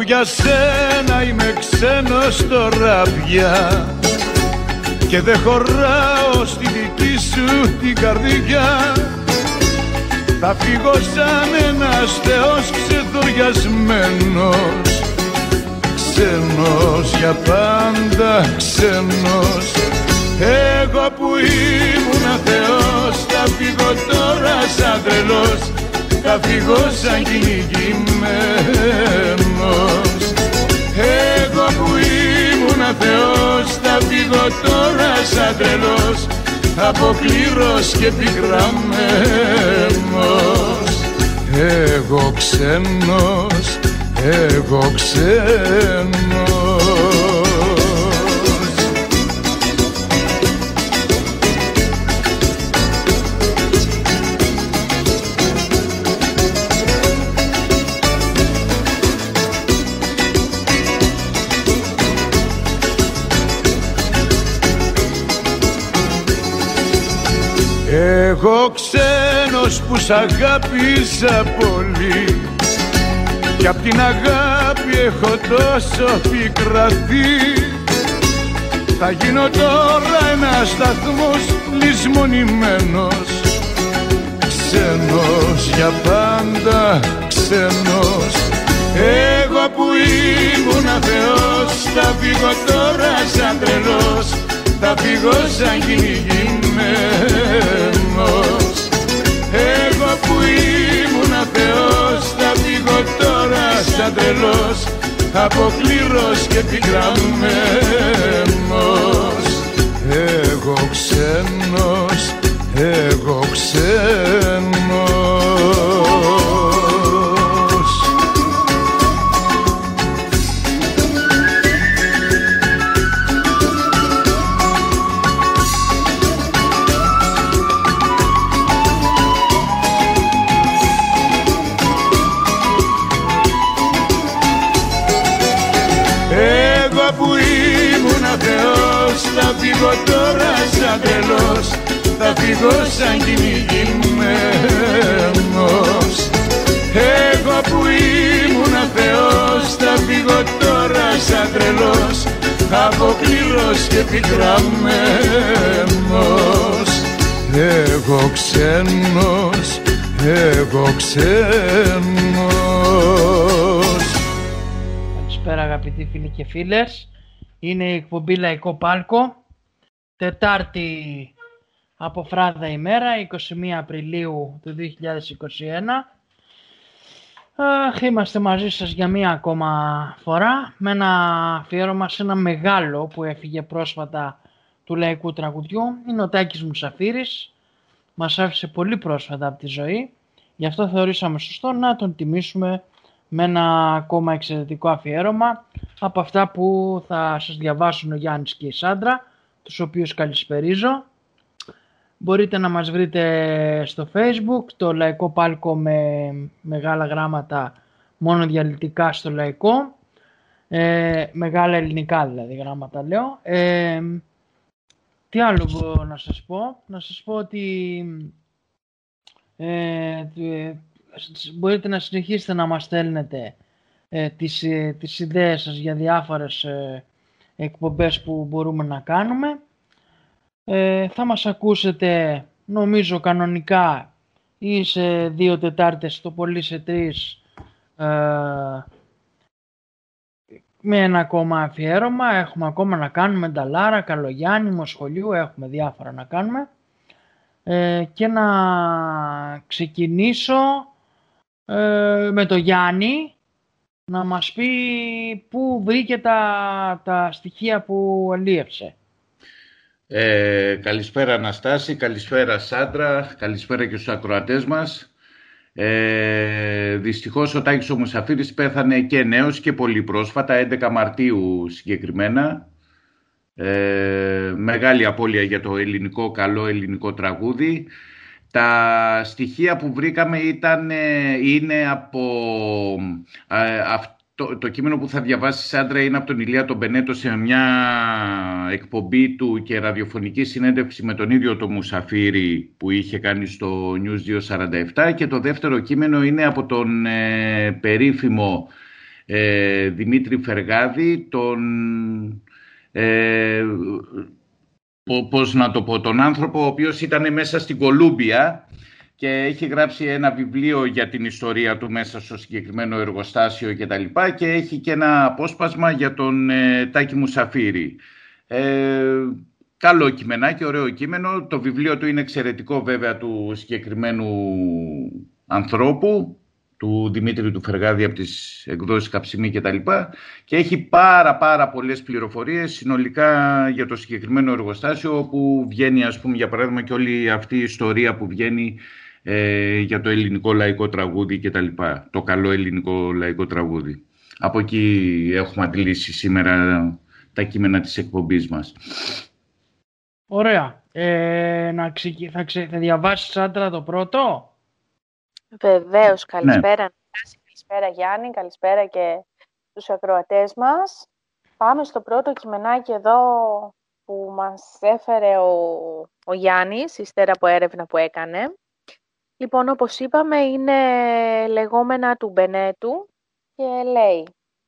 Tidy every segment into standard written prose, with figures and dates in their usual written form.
Αφού για σένα είμαι ξένος τώρα πια και δεν χωράω στη δική σου την καρδιά, θα φύγω σαν ένας θεός ξεδοριασμένος, ξένος για πάντα ξένος. Εγώ που ήμουνα θεός θα φύγω τώρα σαν τρελός, θα φύγω σαν κυνηγημένος. Εγώ που ήμουνα θεός θα φύγω τώρα σαν τρελός, αποκλήρος και πικραμένος. Εγώ ξένος, εγώ ξένος. Εγώ ξένος που σ' αγάπησα πολύ κι απ' την αγάπη έχω τόσο πικραθεί, θα γίνω τώρα ένας σταθμός λησμονημένος, ξένος για πάντα ξένος. Εγώ που ήμουνα θεός θα φύγω τώρα σαν τρελός, θα φύγω σαν κυνηγημένος. Εγώ που ήμουνα θεός θα φύγω τώρα σαν τρελός, αποκλήρος και πικραμένος. Εγώ ξένος, εγώ ξένος. Θα φύγω τώρα σαν τρελός, θα φύγω σαν κυνηγημένος. Εγώ που ήμουνα θεός θα φύγω τώρα σαν τρελός, αποκλήρος και πικραμένος. Εγώ ξένος, εγώ ξένος. Καλησπέρα αγαπητοί φίλοι και φίλες. Είναι η εκπομπή Λαϊκό Πάλκο, Τετάρτη από φράδα ημέρα, 21 Απριλίου του 2021. Είμαστε μαζί σας για μία ακόμα φορά με ένα αφιέρωμα σε ένα μεγάλο που έφυγε πρόσφατα του λαϊκού τραγουδιού. Είναι ο Τάκης Μουσαφίρης, μας άφησε πολύ πρόσφατα από τη ζωή, γι' αυτό θεωρήσαμε σωστό να τον τιμήσουμε με ένα ακόμα εξαιρετικό αφιέρωμα από αυτά που θα σας διαβάσουν ο Γιάννης και η Σάντρα, τους οποίους καλησπερίζω. Μπορείτε να μας βρείτε στο Facebook, το Λαϊκό Πάλκο με μεγάλα γράμματα, μόνο διαλυτικά στο λαϊκό, μεγάλα ελληνικά δηλαδή γράμματα λέω. Τι άλλο μπορώ να σας πω? Να σας πω ότι μπορείτε να συνεχίσετε να μας στέλνετε τις ιδέες σας για διάφορες εκπομπές που μπορούμε να κάνουμε. Θα μας ακούσετε νομίζω κανονικά ή σε 2 Τετάρτες, το πολύ σε 3, με ένα ακόμα αφιέρωμα. Έχουμε ακόμα να κάνουμε Νταλάρα, Καλογιάννη, Μοσχολιού, έχουμε διάφορα να κάνουμε. Και να ξεκινήσω με το Γιάννη να μας πει πού βρήκε τα στοιχεία που αλίευσε. Καλησπέρα Αναστάση, καλησπέρα Σάντρα, καλησπέρα και στους ακροατές μας. Δυστυχώς ο Τάκης ο Μουσαφίρης πέθανε και νέος και πολύ πρόσφατα, 11 Μαρτίου συγκεκριμένα. Μεγάλη απώλεια για το ελληνικό, καλό ελληνικό τραγούδι. Τα στοιχεία που βρήκαμε είναι από το κείμενο που θα διαβάσει Σάντρα, είναι από τον Ηλία τον Πενέτο σε μια εκπομπή του και ραδιοφωνική συνέντευξη με τον ίδιο τον Μουσαφίρη που είχε κάνει στο News 247, και το δεύτερο κείμενο είναι από τον περίφημο Δημήτρη Φεργάδη, πώς να το πω, τον άνθρωπο ο οποίος ήταν μέσα στην Κολούμπια και έχει γράψει ένα βιβλίο για την ιστορία του μέσα στο συγκεκριμένο εργοστάσιο και τα λοιπά, και έχει και ένα απόσπασμα για τον Τάκη Μουσαφίρη. Καλό κειμενάκι, ωραίο κείμενο. Το βιβλίο του είναι εξαιρετικό βέβαια, του συγκεκριμένου ανθρώπου, του Δημήτρη του Φεργάδη, από τις εκδόσεις Καψιμή και τα λοιπά, και έχει πάρα πολλές πληροφορίες συνολικά για το συγκεκριμένο εργοστάσιο, όπου βγαίνει, ας πούμε, για παράδειγμα, και όλη αυτή η ιστορία που βγαίνει για το ελληνικό λαϊκό τραγούδι και τα λοιπά, το καλό ελληνικό λαϊκό τραγούδι. Από εκεί έχουμε αντιλήσει σήμερα τα κείμενα της εκπομπής μας. Ωραία. Θα διαβάσεις, Άντρα, το πρώτο? Βεβαίως. Καλησπέρα. Ναι. Καλησπέρα Γιάννη, καλησπέρα και στους ακροατές μας. Πάμε στο πρώτο κειμενάκι εδώ που μας έφερε ο Γιάννης, ύστερα από έρευνα που έκανε. Λοιπόν, όπως είπαμε, είναι λεγόμενα του Μπενέτου και λέει: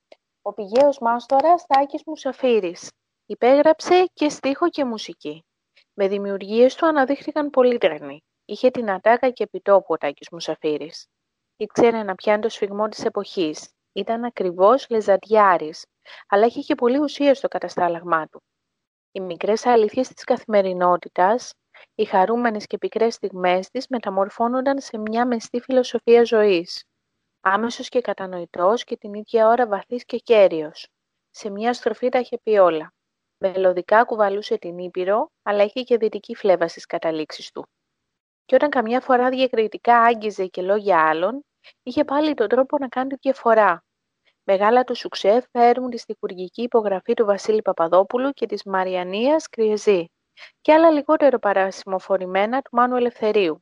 ο πηγαίος μάστορας Τάκης Μουσαφίρης υπέγραψε και στίχο και μουσική. Με δημιουργίες του αναδείχθηκαν πολύτρανοι. Είχε την ατάκα και επιτόπου ο Τάκης Μουσαφίρης. Ήξερε να πιάνει το σφιγμό της εποχής. Ήταν ακριβώς λεζαντιάρης, αλλά είχε και πολλή ουσία στο καταστάλαγμά του. Οι μικρές αλήθειες της καθημερινότητας, οι χαρούμενες και πικρές στιγμές της μεταμορφώνονταν σε μια μεστή φιλοσοφία ζωής. Άμεσος και κατανοητός και την ίδια ώρα βαθύς και κέριος. Σε μια στροφή τα είχε πει όλα. Μελωδικά κουβαλούσε την Ήπειρο, αλλά είχε και δυτική φλέβα στις καταλήξεις του. Και όταν καμιά φορά διακριτικά άγγιζε και λόγια άλλων, είχε πάλι τον τρόπο να κάνει διαφορά. Μεγάλα του σουξέ φέρουν τη στιχουργική υπογραφή του Βασίλη Παπαδόπουλου και της Μαριανίας Κριεζή και άλλα λιγότερο παρασημοφορημένα του Μάνου Ελευθερίου.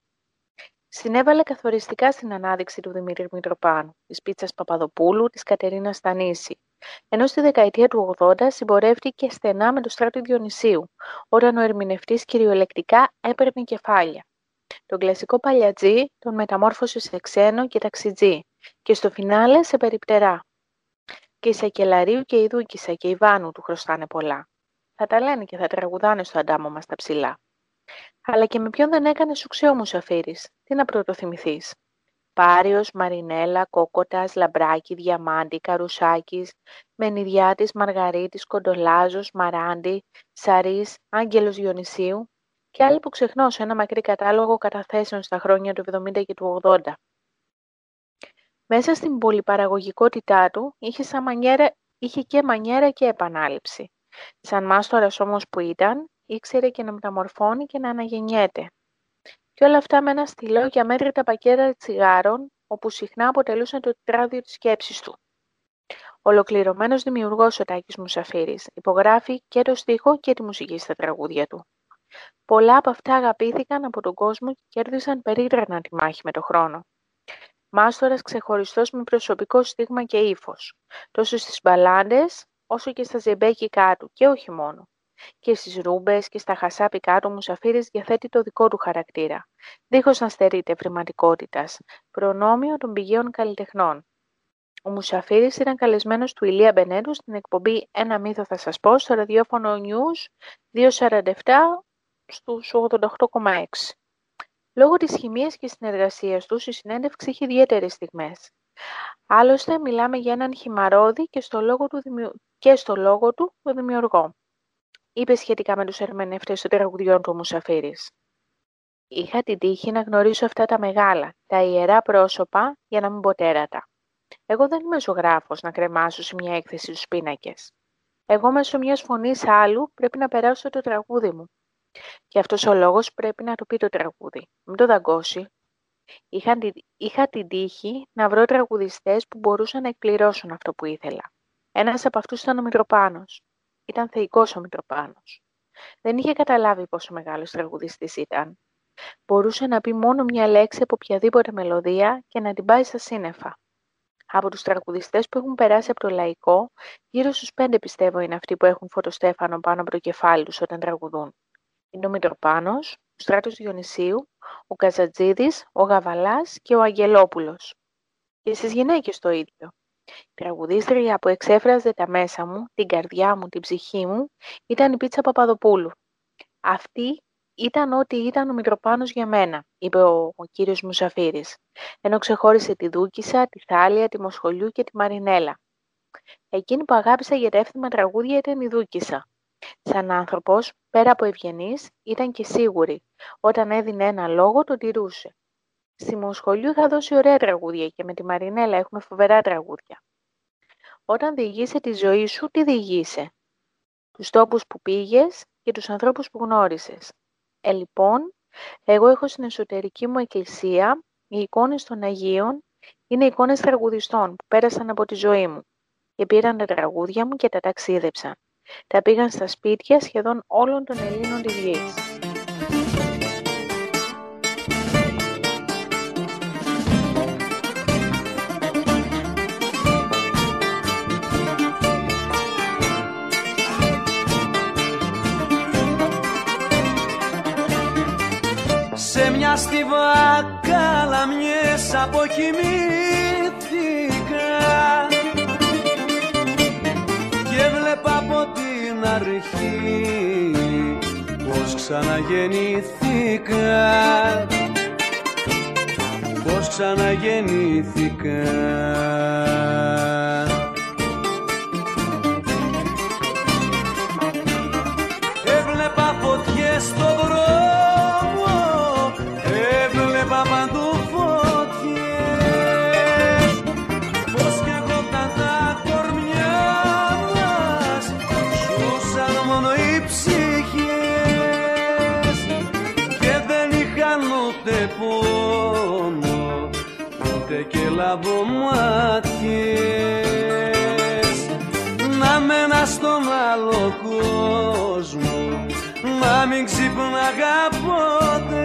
Συνέβαλε καθοριστικά στην ανάδειξη του Δημήτρη Μητροπάνου, της Πίτσας Παπαδοπούλου, της Κατερίνας Στανίση, ενώ στη δεκαετία του 80 συμπορεύτηκε στενά με το Στράτο Διονυσίου, όταν ο ερμηνευτής κυριολεκτικά έπαιρνε κεφάλια. Τον κλασικό παλιατζή τον μεταμόρφωσε σε ξένο και ταξιτζή και στο φινάλε σε περιπτερά. Και η Σακελαρίου και η Δούκισσα και η Βάνου του χρωστάνε πολλά. Θα τα λένε και θα τραγουδάνε στο αντάμο μας τα ψηλά. Αλλά και με ποιον δεν έκανε σουξέ ο Μουσαφίρης, τι να πρωτοθυμηθείς. Πάριος, Μαρινέλα, Κόκοτας, Λαμπράκη, Διαμάντη, Καρουσάκης, Μενιδιάτης, Μαργαρίτης, Κοντολάζος, Μαράντη, Σαρής, Άγγελος Διονυσίου και άλλοι που ξεχνώ σε ένα μακρύ κατάλογο καταθέσεων στα χρόνια του 70 και του 80. Μέσα στην πολυπαραγωγικότητά του είχε και μανιέρα και επανάληψη. Σαν μάστορας όμως που ήταν, ήξερε και να μεταμορφώνει και να αναγεννιέται. Και όλα αυτά με ένα στυλό και αμέτρητα πακέτα τσιγάρων, όπου συχνά αποτελούσαν το τετράδιο της σκέψης του. Ολοκληρωμένος δημιουργός ο Τάκης Μουσαφίρης, υπογράφει και το στίχο και τη μουσική στα τραγούδια του. Πολλά από αυτά αγαπήθηκαν από τον κόσμο και κέρδισαν περίτρανα τη μάχη με το χρόνο. Μάστορας ξεχωριστός με προσωπικό στίγμα και ύφος, τόσο στις μπαλάντες όσο και στα ζεμπέκικά του και όχι μόνο. Και στις ρούμπες και στα χασάπικά του Μουσαφίρης διαθέτει το δικό του χαρακτήρα, δίχως να στερείται ευρηματικότητας, προνόμιο των πηγαίων καλλιτεχνών. Ο Μουσαφίρης ήταν καλεσμένος του Ηλία Μπενέτου στην εκπομπή «Ένα μύθο θα σας πω» στο ραδιόφωνο News 247 στους 88,6. Λόγω της χημείας και συνεργασίας τους, η συνέντευξη είχε ιδιαίτερες στιγμές. Άλλωστε, μιλάμε για έναν χυμαρόδη και στο λόγο του το δημιουργό. Είπε σχετικά με τους ερμηνευτές των τραγουδιών του Μουσαφίρης. Είχα την τύχη να γνωρίσω αυτά τα μεγάλα, τα ιερά πρόσωπα, για να μην πω τέρατα. Εγώ δεν είμαι ζωγράφος να κρεμάσω σε μια έκθεση στους πίνακες. Εγώ μέσω μιας φωνής άλλου πρέπει να περάσω το τραγούδι μου. Και αυτός ο λόγος πρέπει να το πει το τραγούδι. Μην το δαγκώσει. Είχα την τύχη να βρω τραγουδιστές που μπορούσαν να εκπληρώσουν αυτό που ήθελα. Ένας από αυτούς ήταν ο Μητροπάνος. Ήταν θεϊκός ο Μητροπάνος. Δεν είχε καταλάβει πόσο μεγάλος τραγουδιστής ήταν. Μπορούσε να πει μόνο μια λέξη από οποιαδήποτε μελωδία και να την πάει στα σύννεφα. Από τους τραγουδιστές που έχουν περάσει από το λαϊκό, γύρω στους 5 πιστεύω είναι αυτοί που έχουν φωτοστέφανο πάνω από το κεφάλι τους όταν τραγουδούν. Είναι ο Μητροπάνος, ο Στράτος Διονυσίου, ο Καζατζίδης, ο Γαβαλάς και ο Αγγελόπουλος. Και στις γυναίκες το ίδιο. Η τραγουδίστρια που εξέφραζε τα μέσα μου, την καρδιά μου, την ψυχή μου, ήταν η Πίτσα Παπαδοπούλου. Αυτή ήταν ό,τι ήταν ο Μητροπάνος για μένα, είπε ο κύριος Μουσαφίρης, ενώ ξεχώρισε τη Δούκισσα, τη Θάλια, τη Μοσχολιού και τη Μαρινέλα. Εκείνη που αγάπησα για τα εύθυμα τραγούδια ήταν η Δούκισσα. Σαν άνθρωπος, πέρα από ευγενής, ήταν και σίγουρη. Όταν έδινε ένα λόγο, το τηρούσε. Στη Μοσχολιού είχα δώσει ωραία τραγούδια και με τη Μαρινέλα έχουμε φοβερά τραγούδια. Όταν διηγείσαι τη ζωή σου, τι διηγείσαι? Τους τόπους που πήγες και τους ανθρώπους που γνώρισες. Λοιπόν, εγώ έχω στην εσωτερική μου εκκλησία οι εικόνες των Αγίων είναι εικόνες τραγουδιστών που πέρασαν από τη ζωή μου και πήραν τα τραγούδια μου και τα ταξίδεψαν. Τα πήγαν στα σπίτια σχεδόν όλων των Ελλήνων της γης. Σε μια στιβάκα λαμιές αποκοιμήθηκα και βλέπα από την αρχή πως ξαναγεννήθηκα, πως ξαναγεννήθηκα. Έβλεπα φωτιές στο δρόμο, παντού φωτιές, πως κι αγόταν τα κορμιά μας, ζούσαν μόνο οι ψυχές και δεν είχαν ούτε πόνο, ούτε και λαμπομάτιες. Να μένα στον άλλο κόσμο, να μην ξύπναγα ποτέ.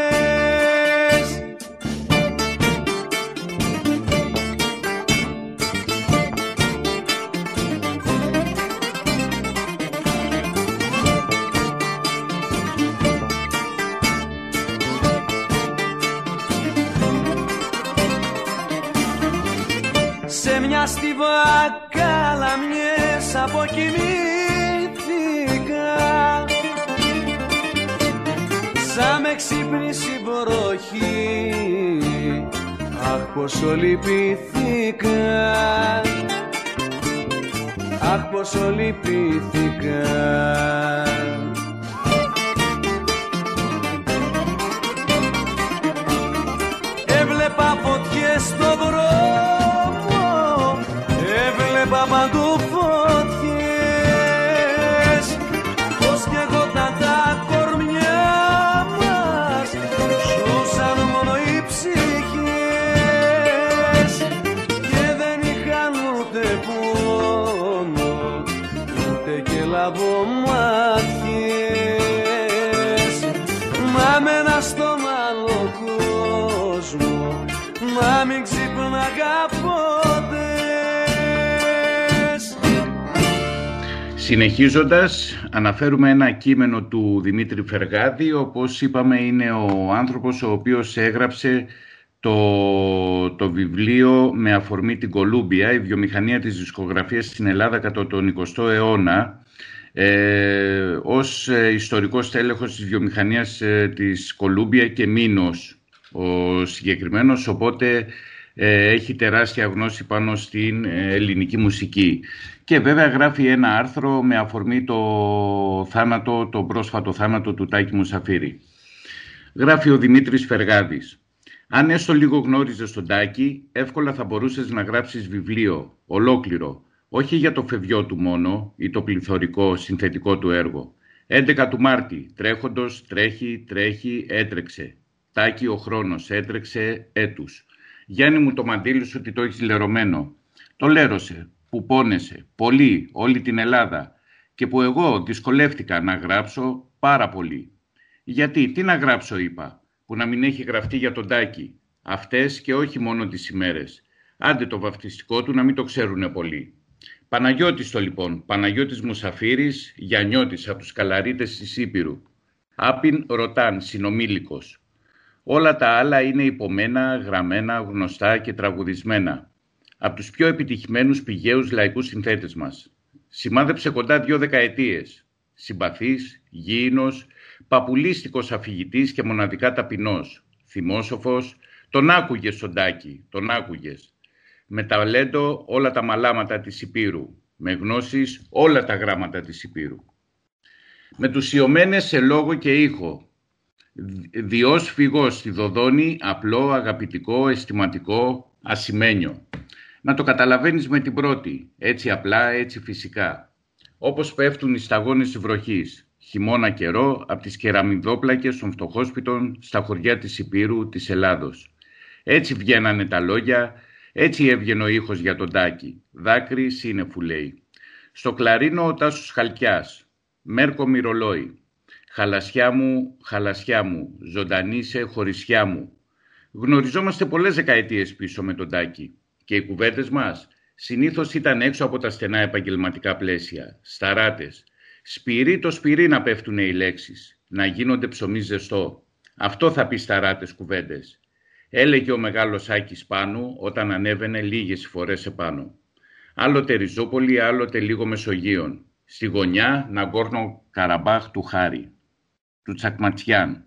Σε μια στιβάκα λαμιές αποκοιμήθηκα, σαν με ξύπνησε η βροχή, αχ πόσο λυπήθηκα, αχ πόσο λυπήθηκα. Έβλεπα φωτιές στο δρόμο, έβλεπα παντού φωτιές, πως κι εγώταν τα κορμιά μας, ζούσαν μόνο οι ψυχές και δεν είχαν ούτε πόνο, ούτε και λαμπομάτιες. Μα μένα στον άλλο κόσμο, να μην ξύπναγα ποτέ. Συνεχίζοντας, αναφέρουμε ένα κείμενο του Δημήτρη Φεργάδη. Όπως είπαμε, είναι ο άνθρωπος ο οποίος έγραψε το βιβλίο με αφορμή την Κολούμπια, η βιομηχανία της δισκογραφίας στην Ελλάδα κατά τον 20ο αιώνα, ως ιστορικός τέλεχος της βιομηχανίας της Κολούμπια και Μίνος ο συγκεκριμένος, οπότε έχει τεράστια γνώση πάνω στην ελληνική μουσική. Και βέβαια γράφει ένα άρθρο με αφορμή το πρόσφατο θάνατο του Τάκη Μουσαφίρη. Γράφει ο Δημήτρης Φεργάδης: αν έστω λίγο γνώριζες τον Τάκη, εύκολα θα μπορούσες να γράψεις βιβλίο, ολόκληρο, όχι για το φευγιό του μόνο ή το πληθωρικό συνθετικό του έργο. 11 του Μάρτη, τρέχοντος, τρέχει, έτρεξε. Τάκη ο χρόνος, έτρεξε έτους. Γιάννη μου το μαντίλι σου ότι το έχεις λερωμένο. Το λέρωσε, που πόνεσε, πολύ, όλη την Ελλάδα. Και που εγώ δυσκολεύτηκα να γράψω πάρα πολύ. Γιατί, τι να γράψω είπα, που να μην έχει γραφτεί για τον Τάκη. Αυτές και όχι μόνο τις ημέρες. Άντε το βαφτιστικό του να μην το ξέρουνε πολλοί. Παναγιώτης το λοιπόν, Παναγιώτης Μουσαφίρης, Γιαννιώτης από τους Καλαρίτες της Ήπειρου. Άπιν Ρωτάν, συνομήλικος. Όλα τα άλλα είναι υπομένα, γραμμένα, γνωστά και τραγουδισμένα. από τους πιο επιτυχημένους πηγαίους λαϊκούς συνθέτες μας. Σημάδεψε κοντά 2 δεκαετίες. Συμπαθής, γήινος, παπουλίστικος αφηγητής και μοναδικά ταπεινός. Θυμόσοφος, τον άκουγες στον Τάκη, τον άκουγες. Με ταλέντο όλα τα μαλάματα της Υπήρου, με γνώσεις όλα τα γράμματα της Υπήρου. Μετουσιωμένες σε λόγο και ήχο, διός φυγός στη Δοδόνη, απλό, αγαπητικό, αισθηματικό, ασημένιο. Να το καταλαβαίνεις με την πρώτη, έτσι απλά, έτσι φυσικά. Όπως πέφτουν οι σταγόνες της βροχής, χειμώνα καιρό, από τις κεραμιδόπλακες των φτωχόσπιτων στα χωριά της Υπήρου, της Ελλάδος. Έτσι βγαίνανε τα λόγια, έτσι έβγαινε ο ήχος για τον Τάκη. Δάκρυ σύννεφου λέει. Στο κλαρίνο ο Τάσος Χαλκιάς. Μέρκο μυρολόι. Χαλασιά μου, ζωντανή σε χωρισιά μου. Γνωριζόμαστε πολλές δεκαετίες πίσω με τον Τάκη. Και οι κουβέντες μας συνήθως ήταν έξω από τα στενά επαγγελματικά πλαίσια, σταράτες. Σπυρί το σπυρί να πέφτουν οι λέξεις, να γίνονται ψωμί ζεστό. Αυτό θα πει σταράτες κουβέντες. Έλεγε ο μεγάλος Άκης Πάνου όταν ανέβαινε λίγες φορές επάνω. Άλλοτε Ριζόπολη, άλλοτε λίγο Μεσογείων. Στη γωνιά Ναγκόρνο Καραμπάχ του Χάρη, του Τσακματιάν,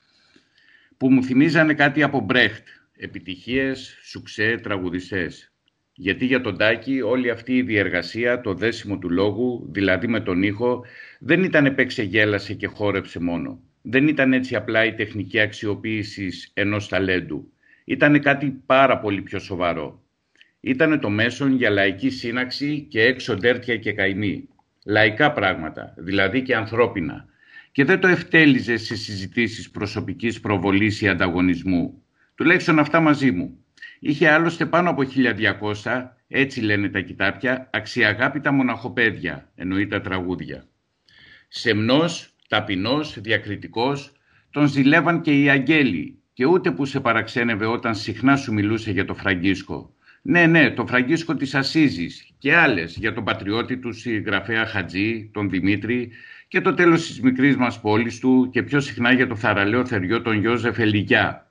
που μου θυμίζανε κάτι από Μπρέχτ, επιτυχίες, σουξέ, τραγουδιστές. Γιατί για τον Τάκη όλη αυτή η διεργασία, το δέσιμο του λόγου, δηλαδή με τον ήχο, δεν ήταν επέξε, γέλασε και χόρεψε μόνο. Δεν ήταν έτσι απλά η τεχνική αξιοποίηση ενός ταλέντου. Ήτανε κάτι πάρα πολύ πιο σοβαρό. Ήτανε το μέσον για λαϊκή σύναξη και έξω ντέρτια και καημή. Λαϊκά πράγματα, δηλαδή και ανθρώπινα. Και δεν το ευτέλιζε σε συζητήσεις προσωπικής προβολής ή ανταγωνισμού. Τουλάχιστον αυτά μαζί μου. Είχε άλλωστε πάνω από 1200, έτσι λένε τα κοιτάπια, αξιαγάπητα μοναχοπαίδια, εννοεί τα τραγούδια. Σεμνός, ταπεινός, διακριτικός, τον ζηλεύαν και οι αγγέλοι και ούτε που σε παραξένευε όταν συχνά σου μιλούσε για το Φραγκίσκο. Ναι, το Φραγκίσκο της Ασσίζης και άλλες για τον πατριώτη του συγγραφέα Χατζή, τον Δημήτρη και το τέλος της μικρής μας πόλης του και πιο συχνά για το θαραλέο θεριό τον Γιώζεφ Ελιγιά.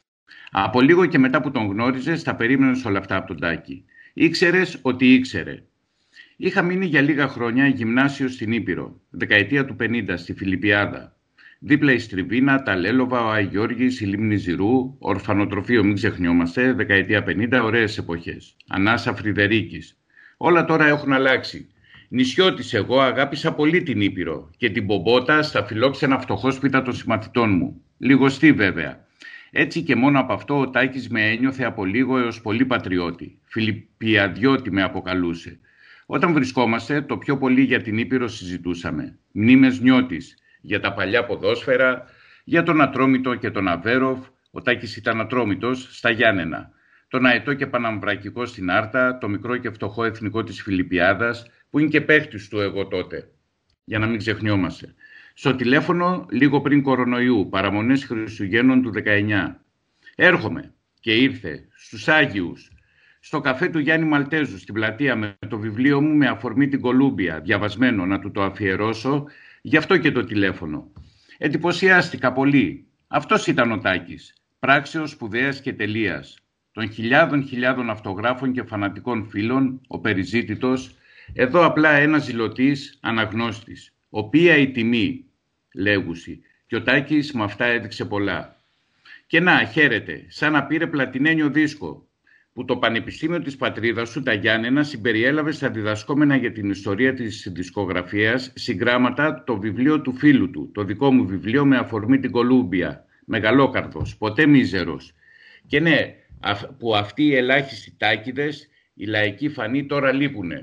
Από λίγο και μετά που τον γνώριζες, τα περίμενες όλα αυτά από τον Τάκη. Ήξερες ότι ήξερε. Είχα μείνει για λίγα χρόνια γυμνάσιο στην Ήπειρο, δεκαετία του 50, στη Φιλιππιάδα. Δίπλα η Στριβίνα, τα Λέλοβα, ο Αγιώργης, η Λίμνη Ζηρού, ορφανοτροφείο, μην ξεχνιόμαστε, δεκαετία 50, ωραίες εποχές. Ανάσα Φρυδερίκης. Όλα τώρα έχουν αλλάξει. Νησιώτης εγώ αγάπησα πολύ την Ήπειρο και την Μπομπότα στα φιλόξενα φτωχόσπιτα των συμμαθητών μου. Λιγοστή βέβαια. Έτσι και μόνο από αυτό ο Τάκης με ένιωθε από λίγο έως πολύ πατριώτη. Φιλιππιαδιώτη με αποκαλούσε. Όταν βρισκόμαστε, το πιο πολύ για την Ήπειρο συζητούσαμε. Μνήμες Νιώτης, για τα παλιά ποδόσφαιρα, για τον Ατρόμητο και τον Αβέροφ. Ο Τάκης ήταν Ατρόμητος στα Γιάννενα. Τον Αετό και Παναμβρακικό στην Άρτα, το μικρό και φτωχό εθνικό της Φιλιππιάδας, που είναι και παίχτης του εγώ τότε. Για να μην ξεχνιόμαστε. Στο τηλέφωνο λίγο πριν κορονοϊού, παραμονές Χριστουγέννων του 19. Έρχομαι και ήρθε στους Άγιους, στο καφέ του Γιάννη Μαλτέζου, στην πλατεία με το βιβλίο μου με αφορμή την Κολούμπια, διαβασμένο να του το αφιερώσω, γι' αυτό και το τηλέφωνο. Εντυπωσιάστηκα πολύ. Αυτός ήταν ο Τάκης, πράξεως σπουδαίας και τελείας, των χιλιάδων αυτογράφων και φανατικών φίλων, ο περιζήτητος, εδώ απλά ένας ζηλωτής αναγνώστης. Οποία η τιμή, λέγουσι, και ο Τάκης με αυτά έδειξε πολλά. Και να, χαίρεται, σαν να πήρε πλατινένιο δίσκο, που το Πανεπιστήμιο της πατρίδας του, τα Γιάννενα, συμπεριέλαβε στα διδασκόμενα για την ιστορία της δισκογραφίας συγγράμματα το βιβλίο του φίλου του, το δικό μου βιβλίο με αφορμή την Κολούμπια, μεγαλόκαρδος, ποτέ μίζερος. Και ναι, που αυτοί οι ελάχιστοι Τάκηδες, οι λαϊκοί φανοί τώρα λείπουνε.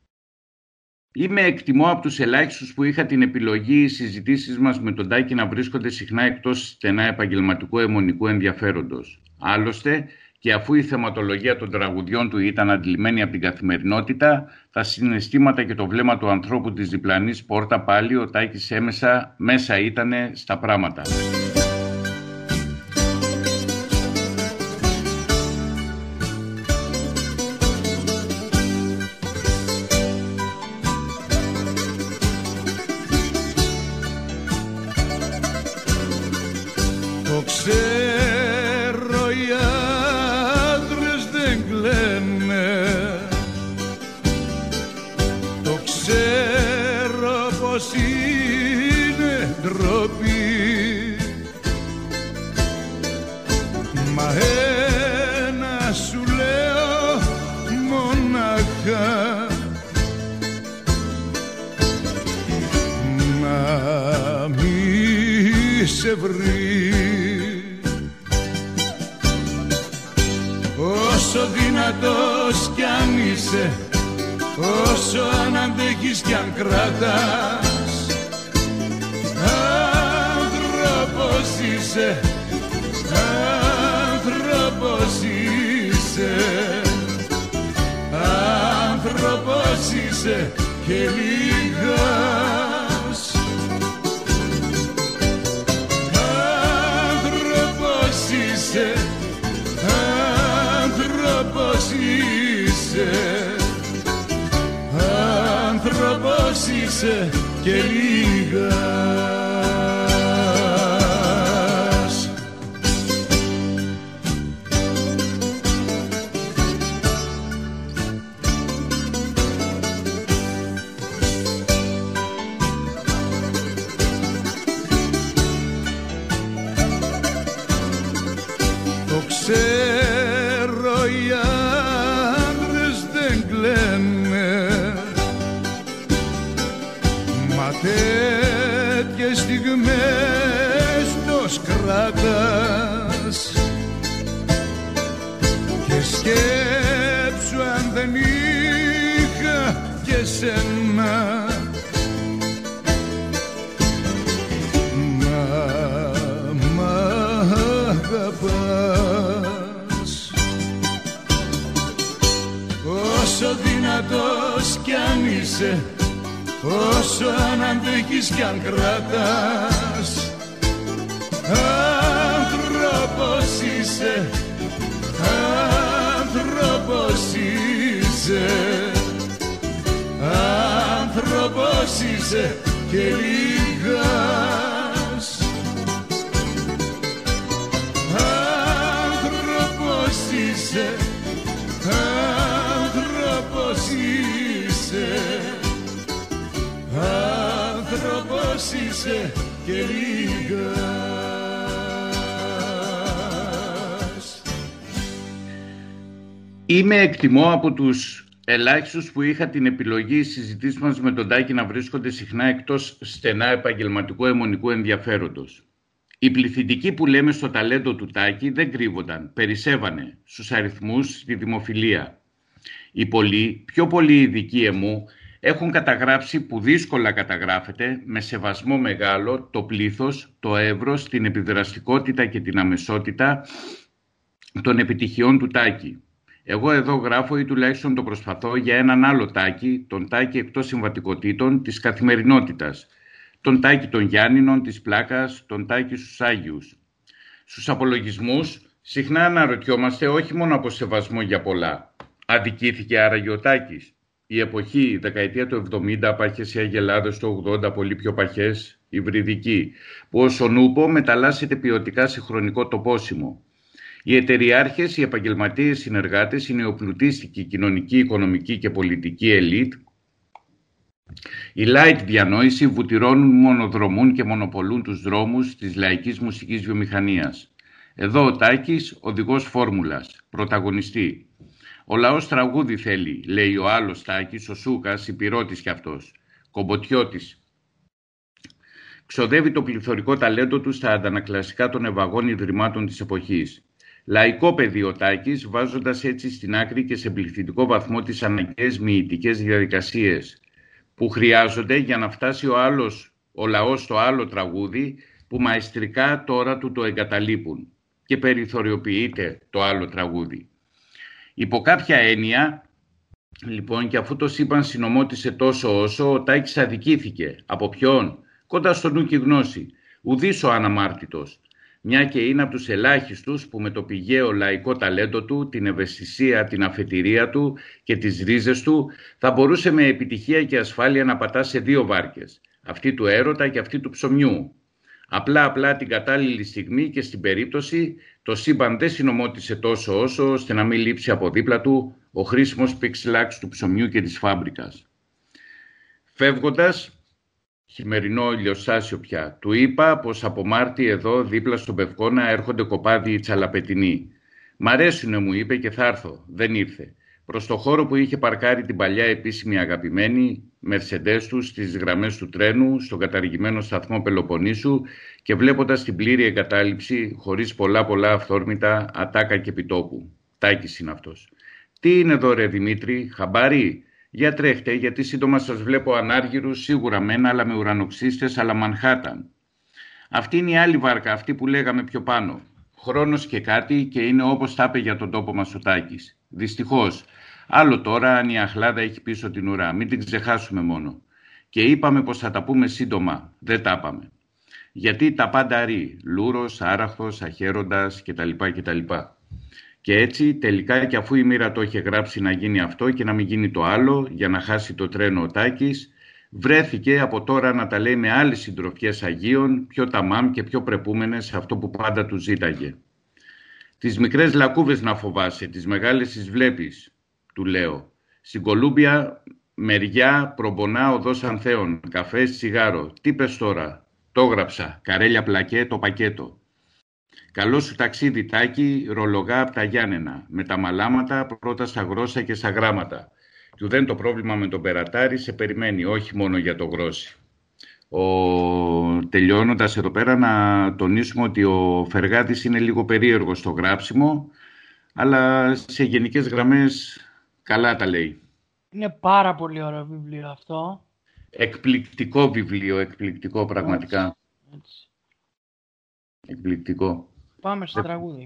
Εκτιμώ από τους ελάχιστους που είχα την επιλογή οι συζητήσεις μας με τον Τάκη να βρίσκονται συχνά εκτός στενά επαγγελματικού αιμονικού ενδιαφέροντος. Άλλωστε, και αφού η θεματολογία των τραγουδιών του ήταν αντιλημμένη από την καθημερινότητα, τα συναισθήματα και το βλέμμα του ανθρώπου της διπλανής πόρτα πάλι, ο Τάκης μέσα ήτανε στα πράγματα. Ξέρω οι άντρες δεν κλαίνε, σε βρει. Όσο δυνατός κι αν είσαι, όσο αν αντέχεις κι αν κρατάς, άνθρωπος είσαι, άνθρωπος είσαι, άνθρωπος είσαι και λίγας. Άνθρωπος είσαι, άνθρωπος είσαι, άνθρωπος είσαι και λίγας. Το ξέρω, οι άντρες δεν κλαίνε, μα τέτοιες στιγμές τους κράτας. Και σκέψου αν δεν είχα και σένα, μ' αγαπάς. Όσο δυνατός κι αν είσαι, όσο αν αντέχεις κι αν κρατάς, άνθρωπος είσαι, άνθρωπος είσαι, άνθρωπος είσαι και λίγας. Άνθρωπος είσαι, άνθρωπος είσαι, άνθρωπος είσαι και λίγας. Είμαι, εκτιμώ, από τους ελάχιστους που είχα την επιλογή οι συζητήσεις μας με τον Τάκη να βρίσκονται συχνά εκτός στενά επαγγελματικού αιμονικού ενδιαφέροντος. Οι πληθυντικοί που λέμε στο ταλέντο του Τάκη δεν κρύβονταν, περισσεύανε στους αριθμούς, στη δημοφιλία. Οι πολλοί, πιο πολλοί ειδικοί εμού, έχουν καταγράψει που δύσκολα καταγράφεται, με σεβασμό μεγάλο, το πλήθος, το εύρος, την επιδραστικότητα και την αμεσότητα των επιτυχιών του Τάκη. Εγώ εδώ γράφω ή τουλάχιστον το προσπαθώ για έναν άλλο Τάκη, τον Τάκη εκτός συμβατικοτήτων της καθημερινότητας, τον Τάκη των Γιάννηνων, της πλάκας, τον Τάκη στους Άγιους. Στους απολογισμούς συχνά αναρωτιόμαστε όχι μόνο από σεβασμό για πολλά. Αδικήθηκε άραγε ο Τάκης? Η εποχή, η δεκαετία του 70, πάχες οι αγελάδες του 80, πολύ πιο παχές, υβριδικοί, που ως ο νούπο μεταλλάσσεται ποιοτικά σε χρονικό τοπόσιμο. Οι εταιριάρχες, οι επαγγελματίες συνεργάτες, η νεοπλουτίστικη, κοινωνική, οικονομική και πολιτική ελίτ, οι light διανόηση βουτυρώνουν, μονοδρομούν και μονοπολούν τους δρόμους της λαϊκής μουσικής βιομηχανίας. Εδώ ο Τάκης, οδηγός φόρμουλας, πρωταγωνιστή. Ο λαός τραγούδι θέλει, λέει ο άλλος Τάκης, ο Σούκας, υπηρώτης κι αυτός, κομποτιώτης. Ξοδεύει το πληθωρικό ταλέντο του στα αντανακλασικά των ευαγών ιδρυμάτων της εποχής. Λαϊκό παιδί ο Τάκης, βάζοντας έτσι στην άκρη και σε πληθυντικό βαθμό τις αναγκαίες μυητικές διαδικασίες που χρειάζονται για να φτάσει ο λαός στο άλλο τραγούδι που μαεστρικά τώρα του το εγκαταλείπουν και περιθωριοποιείται το άλλο τραγούδι. Υπό κάποια έννοια, λοιπόν, και αφού το σύμπαν συνομώτησε τόσο όσο, ο Τάκης αδικήθηκε. Από ποιον? Κοντά στο νου και γνώση. Ουδής ο αναμάρτητος. Μια και είναι από τους ελάχιστους που με το πηγαίο λαϊκό ταλέντο του, την ευαισθησία, την αφετηρία του και τις ρίζες του, θα μπορούσε με επιτυχία και ασφάλεια να πατά σε δύο βάρκες. Αυτή του έρωτα και αυτή του ψωμιού. Απλά την κατάλληλη στιγμή και στην περίπτωση το σύμπαν δεν συνομώτησε τόσο όσο ώστε να μην λείψει από δίπλα του ο χρήσιμος πιξιλάξ του ψωμιού και της φάμπρικας. Φεύγοντας, χειμερινό ηλιοστάσιο πια, του είπα πως από Μάρτι εδώ δίπλα στον Πευκόνα έρχονται κοπάδι οι τσαλαπετινοί. «Μ' αρέσουνε», μου είπε, «και θα έρθω». Δεν ήρθε. Προς το χώρο που είχε παρκάρει την παλιά επίσημη αγαπημένη, Μερσεντές τους στις γραμμές του τρένου, στον καταργημένο σταθμό Πελοποννήσου και βλέποντας την πλήρη εγκατάλειψη, χωρίς πολλά αυθόρμητα, ατάκα και επιτόπου. Τάκης είναι αυτός. Τι είναι εδώ ρε Δημήτρη, χαμπάρι? Για τρέχτε, γιατί σύντομα σας βλέπω ανάργυρους, σίγουρα μένα, αλλά με ουρανοξύστες, αλλά Μανχάταν. Αυτή είναι η άλλη βάρκα, αυτή που λέγαμε πιο πάνω. Χρόνος και κάτι και είναι όπως τα είπε για τον τόπο μας ο Τάκης. Δυστυχώς. Άλλο τώρα αν η Αχλάδα έχει πίσω την ουρά. Μην την ξεχάσουμε μόνο. Και είπαμε πως θα τα πούμε σύντομα. Δεν τα είπαμε. Γιατί τα πάντα ρί. Λούρος, άραχθος, αχαίροντας κτλ. Και έτσι τελικά και αφού η μοίρα το είχε γράψει να γίνει αυτό και να μην γίνει το άλλο για να χάσει το τρένο ο Τάκης, βρέθηκε από τώρα να τα λέει με άλλες συντροφιές Αγίων, πιο ταμάμ και πιο πρεπούμενες αυτό που πάντα του ζήταγε. Τις μικρές λακκούβες να φοβάσαι, τις μεγάλες τις βλέπεις, του λέω. Στην Κολούμπια, μεριά, προμπονά, οδός Ανθέων, καφέ, τσιγάρο. Τι πες τώρα? Το έγραψα, καρέλια πλακέ, το πακέτο. Καλό σου ταξίδι, Τάκη, ρολογά απ' τα Γιάννενα, με τα μαλάματα πρώτα στα γρόσα και στα γράμματα. Του δεν το πρόβλημα με τον Περατάρη, σε περιμένει, όχι μόνο για το γρόσι. Τελειώνοντας εδώ πέρα να τονίσουμε ότι ο Φεργάτης είναι λίγο περίεργος στο γράψιμο, αλλά σε γενικές γραμμές καλά τα λέει. Είναι πάρα πολύ ωραίο βιβλίο αυτό. Εκπληκτικό βιβλίο, εκπληκτικό πραγματικά. Έτσι. Εκπληκτικό. Πάμε στο τραγούδι.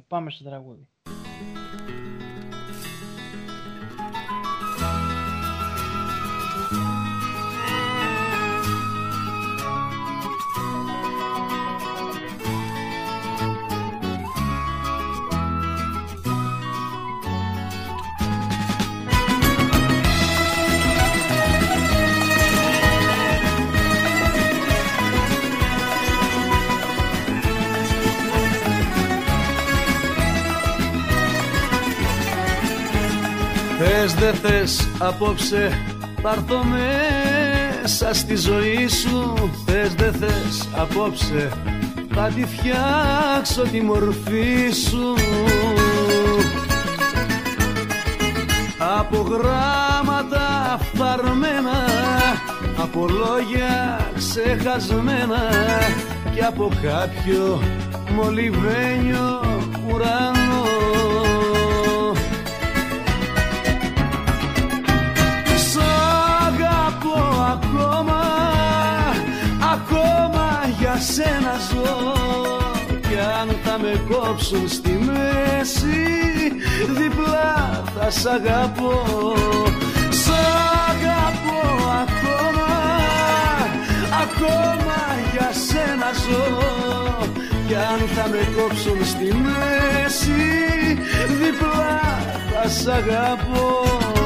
Θες δε θες απόψε πάρ' μέσα στη ζωή σου. Θες δε θες απόψε θα τη φτιάξω τη μορφή σου. Από γράμματα φθαρμένα, από λόγια ξεχασμένα και από κάποιο μολυβένιο ουρανό. Ακόμα για σένα ζω κι αν θα με κόψουν στη μέση διπλά θα σ' αγαπώ. Σ' αγαπώ ακόμα για σένα ζω κι αν θα με κόψουν στη μέση διπλά θα σ' αγαπώ.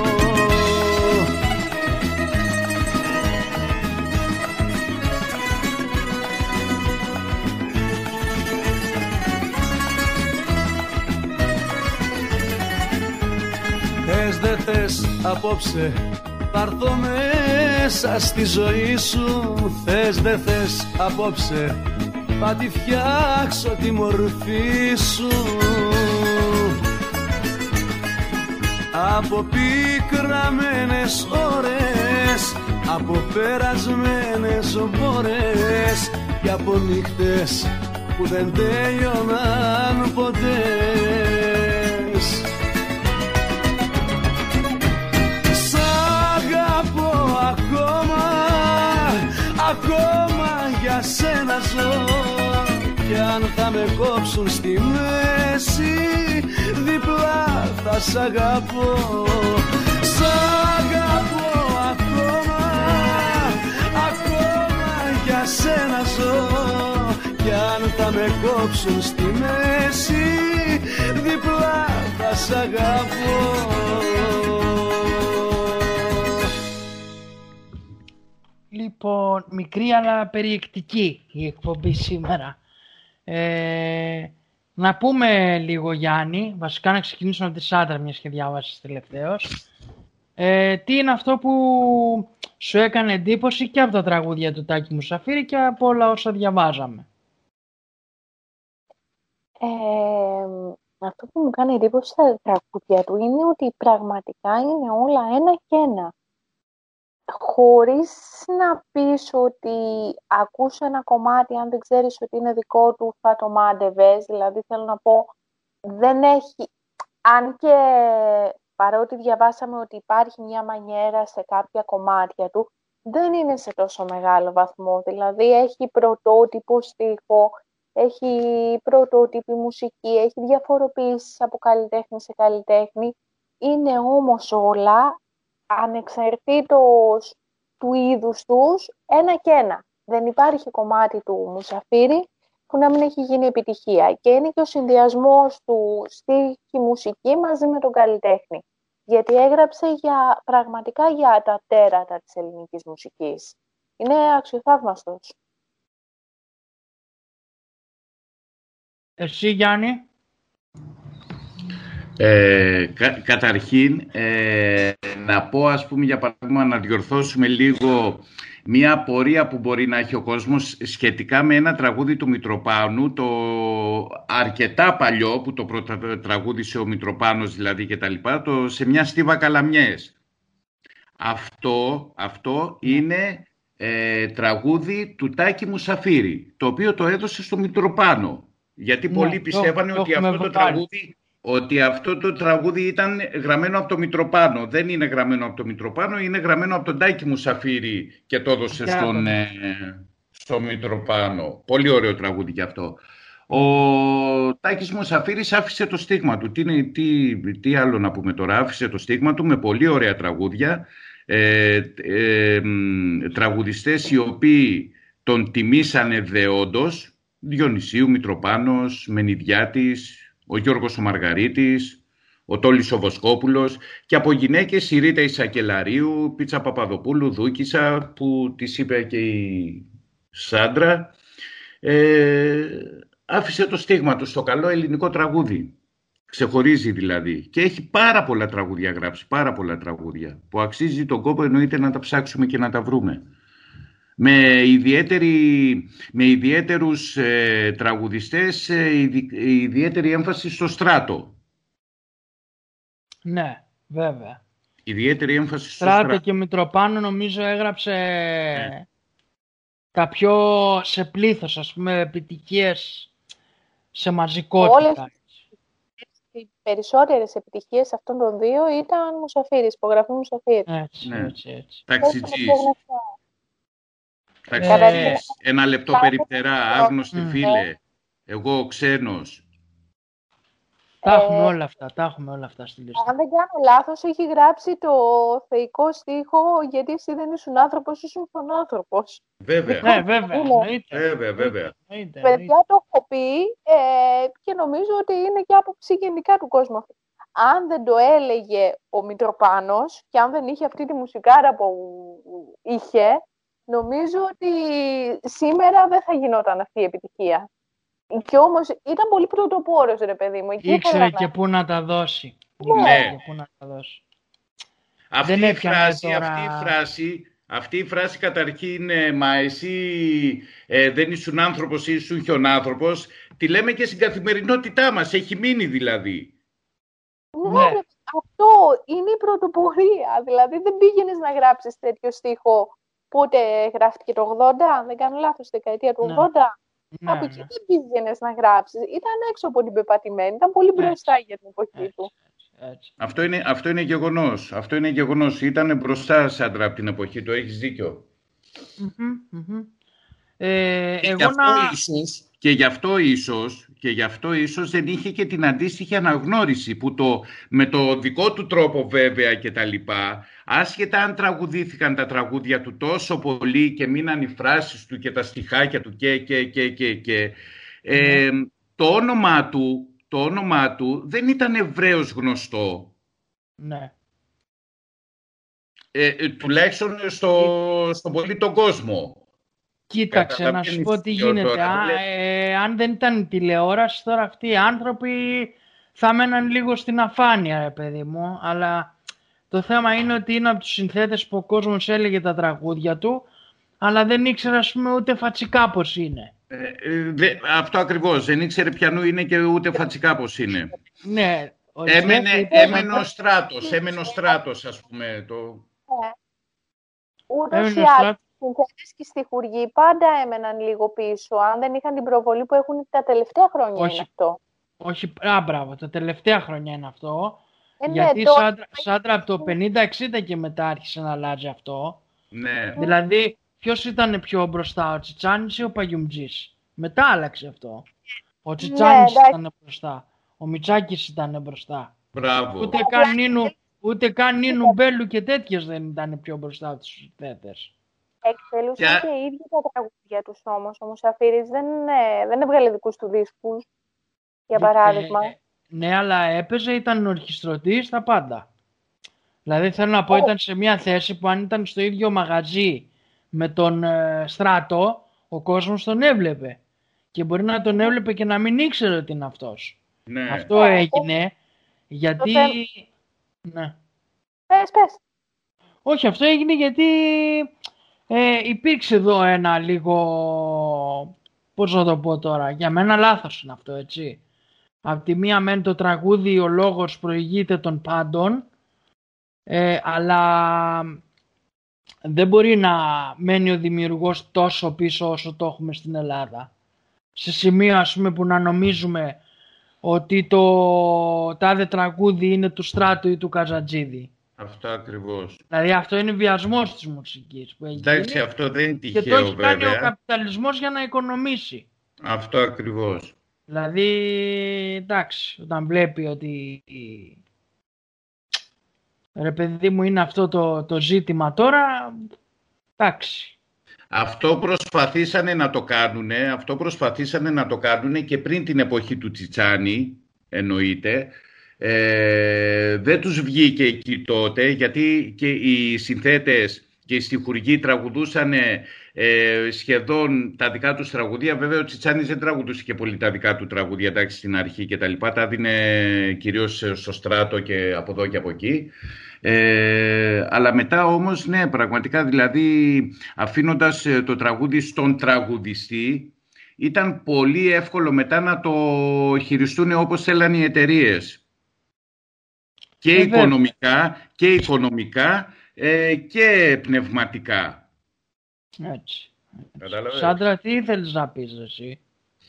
Θες δε θες απόψε πάρ' μέσα στη ζωή σου. Θες δε θες απόψε θα τη φτιάξω τη μορφή σου. Από πικραμένες ώρες, από περασμένες μπόρες και από νύχτες που δεν τέλειωναν ποτέ. Ακόμα για σένα ζω κι αν θα με κόψουν στη μέση διπλά θα σ' αγαπώ. Σ' αγαπώ ακόμα για σένα ζω κι αν θα με κόψουν στη μέση διπλά θα σ' αγαπώ. Λοιπόν, μικρή αλλά περιεκτική η εκπομπή σήμερα. Να πούμε λίγο, Γιάννη, βασικά να ξεκινήσουμε από τη Σάντρα, μιας και διάβασες τελευταίως. Τι είναι αυτό που σου έκανε εντύπωση και από τα τραγούδια του Τάκη Μουσαφίρη και από όλα όσα διαβάζαμε? Αυτό που μου κάνει εντύπωση στα τραγούδια του είναι ότι πραγματικά είναι όλα ένα και ένα. χωρίς να πεις ότι ακούς ένα κομμάτι, αν δεν ξέρεις ότι είναι δικό του, θα το μάντευες. Δηλαδή, θέλω να πω, δεν έχει... Αν και παρότι διαβάσαμε ότι υπάρχει μια μανιέρα σε κάποια κομμάτια του, δεν είναι σε τόσο μεγάλο βαθμό. Δηλαδή, έχει πρωτότυπο στίχο, έχει πρωτότυπη μουσική, έχει διαφοροποιήσεις από καλλιτέχνη σε καλλιτέχνη. Είναι όμως όλα, ανεξαρτήτως του είδους τους, ένα και ένα. Δεν υπάρχει κομμάτι του Μουσαφίρη που να μην έχει γίνει επιτυχία. Και είναι και ο συνδυασμός του στίχη μουσική μαζί με τον καλλιτέχνη. Γιατί έγραψε πραγματικά για τα τέρατα της ελληνικής μουσικής. Είναι αξιοθαύμαστος. Εσύ, Γιάννη? Καταρχήν, να πω, ας πούμε, για παράδειγμα, να διορθώσουμε λίγο μία απορία που μπορεί να έχει ο κόσμος σχετικά με ένα τραγούδι του Μητροπάνου, το αρκετά παλιό, που το τραγούδισε ο Μητροπάνος δηλαδή και τα λοιπά, το «Σε μια στίβα καλαμιές». Αυτό είναι τραγούδι του Τάκη Μουσαφίρη, το οποίο το έδωσε στο Μητροπάνο. Γιατί πολλοί πιστεύανε ότι αυτό το τραγούδι ήταν γραμμένο από το Μητροπάνο. Δεν είναι γραμμένο από το Μητροπάνο, είναι γραμμένο από τον Τάκη Μουσαφίρη και το έδωσε στο Μητροπάνο. Πολύ ωραίο τραγούδι κι αυτό. Ο Τάκης Μουσαφίρης άφησε το στίγμα του. Τι άλλο να πούμε τώρα, άφησε το στίγμα του με πολύ ωραία τραγούδια. Τραγουδιστές οι οποίοι τον τιμήσανε δεόντως. Διονυσίου, Μητροπάνος, Μενιδιάτης, ο Γιώργος ο Μαργαρίτης, ο Τόλης ο Βοσκόπουλος, και από γυναίκες η Ρίτα η Σακελαρίου, Πίτσα Παπαδοπούλου, Δούκησα, που της είπε και η Σάντρα. Άφησε το στίγμα του στο καλό ελληνικό τραγούδι. Ξεχωρίζει δηλαδή. Και έχει πάρα πολλά τραγούδια γράψει, πάρα πολλά τραγούδια, που αξίζει τον κόπο, εννοείται, να τα ψάξουμε και να τα βρούμε. Με ιδιαίτερους τραγουδιστές, ιδιαίτερη έμφαση στο στράτο. Ναι, βέβαια. Ιδιαίτερη έμφαση στο στράτο. Και Μητροπάνο νομίζω έγραψε τα πιο σε πλήθος, ας πούμε, επιτυχίες σε μαζικότητα. Οι περισσότερες επιτυχίες αυτών των δύο ήταν Μουσαφίρης, υπογραφή Μουσαφίρη. Έτσι. Ταξιτζής. Ένα λεπτό περιπτερά, άγνωστη φίλε, εγώ ξένος. Τα έχουμε όλα αυτά στη λίστα. Αν δεν κάνω λάθος, έχει γράψει το θεϊκό στίχο «Γιατί εσύ δεν ήσουν άνθρωπος, ήσουν φωνάνθρωπος». Βέβαια. Βέβαια. Παιδιά, το έχω πει και νομίζω ότι είναι και άποψη γενικά του κόσμου. Αν δεν το έλεγε ο Μητροπάνος και αν δεν είχε αυτή τη μουσικάρα που είχε, νομίζω ότι σήμερα δεν θα γινόταν αυτή η επιτυχία. Και όμως ήταν πολύ πρωτοπόρος, ρε παιδί μου. Ήξερε και πού να τα δώσει. Αυτή η φράση καταρχήν, μα εσύ δεν ήσουν άνθρωπος, ήσουν χιονάνθρωπος, τη λέμε και στην καθημερινότητά μας. Έχει μείνει δηλαδή. Ναι. Αυτό είναι η πρωτοπορία. Δηλαδή δεν πήγαινες να γράψεις τέτοιο στίχο. Πότε γράφτηκε το 80, αν δεν κάνω λάθος, στη δεκαετία του 80. Από εκεί δεν πήγαινες να γράψεις. Ήταν έξω από την πεπατημένη, ήταν πολύ μπροστά για την εποχή του. Αυτό είναι γεγονός. Αυτό είναι γεγονός. Ήταν μπροστά, Σάντρα, από την εποχή του. Έχεις δίκιο. Και γι' αυτό ίσως δεν είχε και την αντίστοιχη αναγνώριση που με το δικό του τρόπο βέβαια και τα λοιπά, άσχετα αν τραγουδήθηκαν τα τραγούδια του τόσο πολύ και μείναν οι φράσεις του και τα στιχάκια του το όνομά του δεν ήταν ευρέως γνωστό. Ναι. Τουλάχιστον στον πολύ τον κόσμο. Κοίταξε, να σου πω τι γίνεται. Αν δεν ήταν η τηλεόραση, τώρα αυτοί οι άνθρωποι θα μέναν λίγο στην αφάνεια, ρε παιδί μου. Αλλά το θέμα είναι ότι είναι από τους συνθέτες που ο κόσμος έλεγε τα τραγούδια του, αλλά δεν ήξερε, ας πούμε, ούτε φατσικά πώς είναι. Αυτό ακριβώς. Δεν ήξερε ποιανού είναι και ούτε φατσικά πώς είναι. Ναι. Έμενε ο στράτος, ας πούμε. Ούτως ή άλλως, οι συνθέτες και οι στιχουργοί πάντα έμεναν λίγο πίσω. Αν δεν είχαν την προβολή που έχουν τα τελευταία χρόνια, είναι αυτό. Όχι, μπράβο, τα τελευταία χρόνια είναι αυτό. Ναι, γιατί Σάντρα από το 50-60 και μετά άρχισε να αλλάζει αυτό. Ναι. Δηλαδή, ποιος ήταν πιο μπροστά, ο Τσιτσάνης ή ο Παγιουμτζής? Μετά άλλαξε αυτό. Ο Τσιτσάνης ήταν μπροστά. Ο Μητσάκης ήταν μπροστά. Μπράβο. Ούτε καν Νίνου Μπέλου και τέτοιες δεν ήταν πιο μπροστά από τους συνθέτες. Εκτελούσαν και οι ίδιοι τα τραγούδια τους όμως. Ο Μουσαφίρης δεν έβγαλε δικούς του δίσκους, για παράδειγμα. Ναι, αλλά έπαιζε, ήταν ορχιστρωτής στα πάντα. Δηλαδή θέλω να πω, ήταν σε μια θέση που αν ήταν στο ίδιο μαγαζί με τον Στράτο, ο κόσμος τον έβλεπε. Και μπορεί να τον έβλεπε και να μην ήξερε ότι είναι αυτός. Ναι. Αυτό έγινε γιατί... Ναι. Πες. Όχι, αυτό έγινε γιατί υπήρξε εδώ ένα λίγο... Πώς να το πω τώρα, για μένα λάθος είναι αυτό, έτσι. Απ' τη μία μεν το τραγούδι, ο λόγος προηγείται των πάντων, αλλά δεν μπορεί να μένει ο δημιουργός τόσο πίσω όσο το έχουμε στην Ελλάδα. Σε σημείο, ας πούμε, που να νομίζουμε ότι το τάδε τραγούδι είναι του Στράτου ή του Καζατζίδη. Αυτό ακριβώς. Δηλαδή αυτό είναι βιασμός της μουσικής που έχει Εντάξει, γίνει, αυτό δεν είναι τυχαίο, και το έχει κάνει βέβαια. ο καπιταλισμός για να οικονομήσει. Αυτό ακριβώς. Δηλαδή, εντάξει, όταν βλέπει ότι ρε παιδί μου είναι αυτό το ζήτημα τώρα, εντάξει. Αυτό προσπαθήσανε να το κάνουνε και πριν την εποχή του Τσιτσάνη, εννοείται. Δεν τους βγήκε εκεί τότε, γιατί και οι συνθέτες και οι στιχουργοί τραγουδούσαν σχεδόν τα δικά τους τραγουδία. Βέβαια ο Τσιτσάνης δεν τραγουδούσε και πολύ τα δικά του τραγουδία, εντάξει, στην αρχή και τα λοιπά. Τα δίνε κυρίως στο Στράτο και από εδώ και από εκεί. Αλλά μετά όμως, ναι, πραγματικά, δηλαδή αφήνοντας το τραγούδι στον τραγουδιστή, ήταν πολύ εύκολο μετά να το χειριστούν όπως θέλαν οι εταιρείες. Και οικονομικά και πνευματικά. Έτσι. Σάντρα, τι ήθελες να πεις εσύ?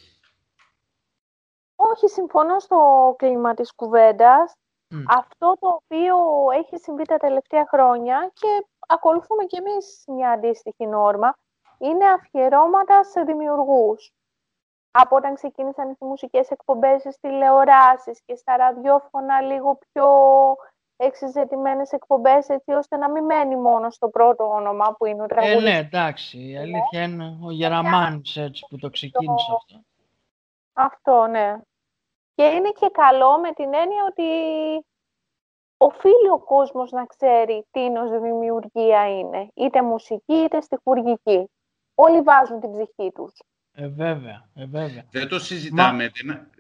Όχι, συμφωνώ στο κλίμα της κουβέντας. Αυτό το οποίο έχει συμβεί τα τελευταία χρόνια και ακολουθούμε κι εμείς μια αντίστοιχη νόρμα, είναι αφιερώματα σε δημιουργούς. Από όταν ξεκίνησαν οι μουσικές εκπομπές στις τηλεοράσεις και στα ραδιόφωνα λίγο πιο εξεζετημένες εκπομπές, έτσι ώστε να μην μένει μόνο στο πρώτο όνομα που είναι ο τραγουδιστής. Ναι, εντάξει, η αλήθεια είναι ο Γεραμάνης έτσι που το ξεκίνησε αυτό. Αυτό, ναι. Και είναι και καλό με την έννοια ότι οφείλει ο κόσμος να ξέρει τι είδος δημιουργία είναι. Είτε μουσική είτε στιχουργική. Όλοι βάζουν την ψυχή τους. Βέβαια. Δεν το συζητάμε,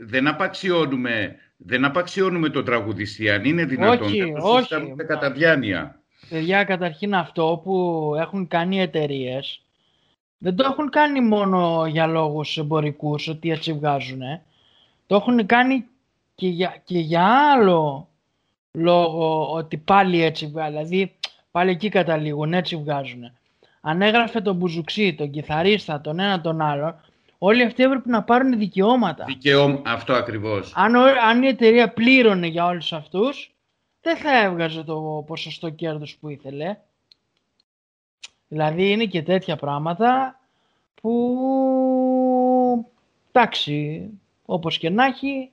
δεν απαξιώνουμε τον τραγουδιστή, αν είναι δυνατόν. Όχι, δεν το συζητάμε κατά διάνοια. Παιδιά, καταρχήν αυτό που έχουν κάνει οι εταιρείες, δεν το έχουν κάνει μόνο για λόγους εμπορικούς, ότι έτσι βγάζουνε. Το έχουν κάνει και για άλλο λόγο, ότι πάλι έτσι βγάζουν. Δηλαδή, πάλι εκεί καταλήγουν, έτσι βγάζουνε. Αν έγραφε τον Μπουζουξή, τον κιθαρίστα, τον ένα τον άλλο, όλοι αυτοί έπρεπε να πάρουν δικαιώματα. Αυτό ακριβώς. Αν η εταιρεία πλήρωνε για όλους αυτούς, δεν θα έβγαζε το ποσοστό κέρδους που ήθελε. Δηλαδή είναι και τέτοια πράγματα που, εντάξει, όπως και να έχει,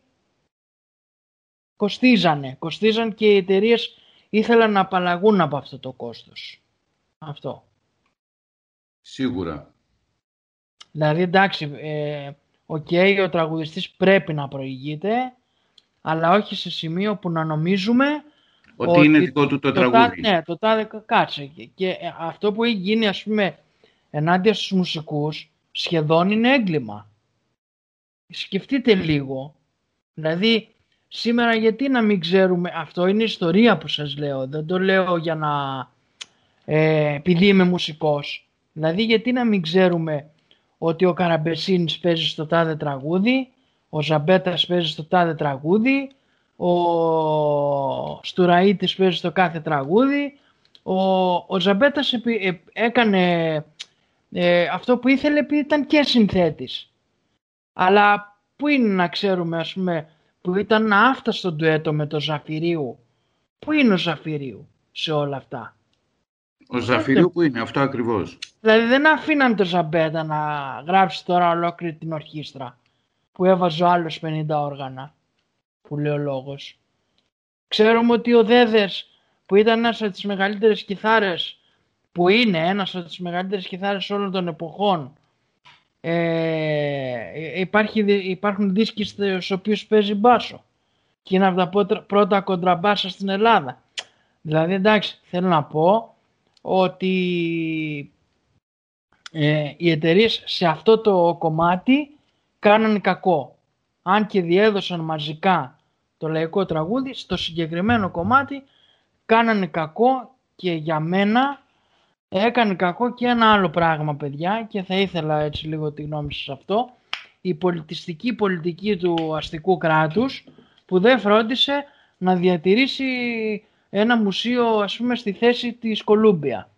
κοστίζαν και οι εταιρείες ήθελαν να απαλλαγούν από αυτό το κόστος. Αυτό. Σίγουρα. Δηλαδή, εντάξει, ο τραγουδιστής πρέπει να προηγείται, αλλά όχι σε σημείο που να νομίζουμε ότι είναι δικό του το τραγούδι. Το τάδε κάτσε. Και αυτό που έχει γίνει, ας πούμε, ενάντια στους μουσικούς, σχεδόν είναι έγκλημα. Σκεφτείτε λίγο. Δηλαδή, σήμερα γιατί να μην ξέρουμε, αυτό είναι ιστορία που σας λέω, δεν το λέω για να, επειδή είμαι μουσικός. Δηλαδή, γιατί να μην ξέρουμε ότι ο Καραμπεσίνης παίζει στο τάδε τραγούδι, ο Ζαμπέτας παίζει στο τάδε τραγούδι, ο Στουραΐτης παίζει στο κάθε τραγούδι, Ο Ζαμπέτας έκανε αυτό που ήθελε επειδή ήταν και συνθέτης. Αλλά πού είναι να ξέρουμε, ας πούμε, που ήταν άφταστο ντουέτο με το Ζαφυρίου. Πού είναι ο Ζαφυρίου σε όλα αυτά? Ο Ζαφυρίου που είναι, αυτό ακριβώς. Δηλαδή δεν αφήναν το Ζαμπέτα να γράψει τώρα ολόκληρη την ορχήστρα που έβαζε ο άλλος 50 όργανα, που λέει ο λόγος. Ξέρουμε ότι ο Δέδες, που ήταν ένας από τις μεγαλύτερες κιθάρες, που είναι ένας από τις μεγαλύτερες κιθάρες όλων των εποχών, υπάρχουν δίσκοι στους οποίους παίζει μπάσο και είναι από τα πρώτα κοντραμπάσα στην Ελλάδα. Δηλαδή εντάξει, θέλω να πω ότι οι εταιρείες σε αυτό το κομμάτι κάνανε κακό. Αν και διέδωσαν μαζικά το λαϊκό τραγούδι, στο συγκεκριμένο κομμάτι κάνανε κακό, και για μένα έκανε κακό και ένα άλλο πράγμα, παιδιά, και θα ήθελα έτσι λίγο τη γνώμη σας σε αυτό. Η πολιτιστική πολιτική του αστικού κράτους, που δεν φρόντισε να διατηρήσει ένα μουσείο, ας πούμε, στη θέση της Κολούμπια.